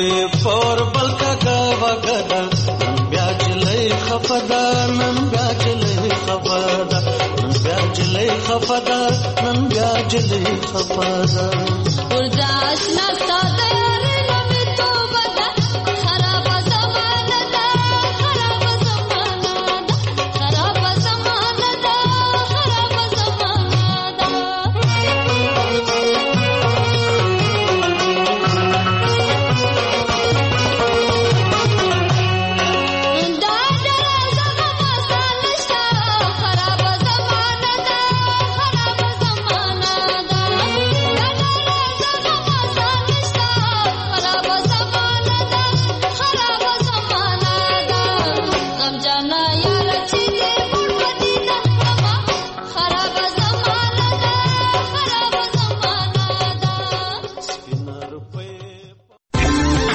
فور بل کا وګدا نن بیا جلې خفدا نن بیا جلې خفدا نن بیا جلې خفدا نن بیا جلې خفدا ورځ آشنا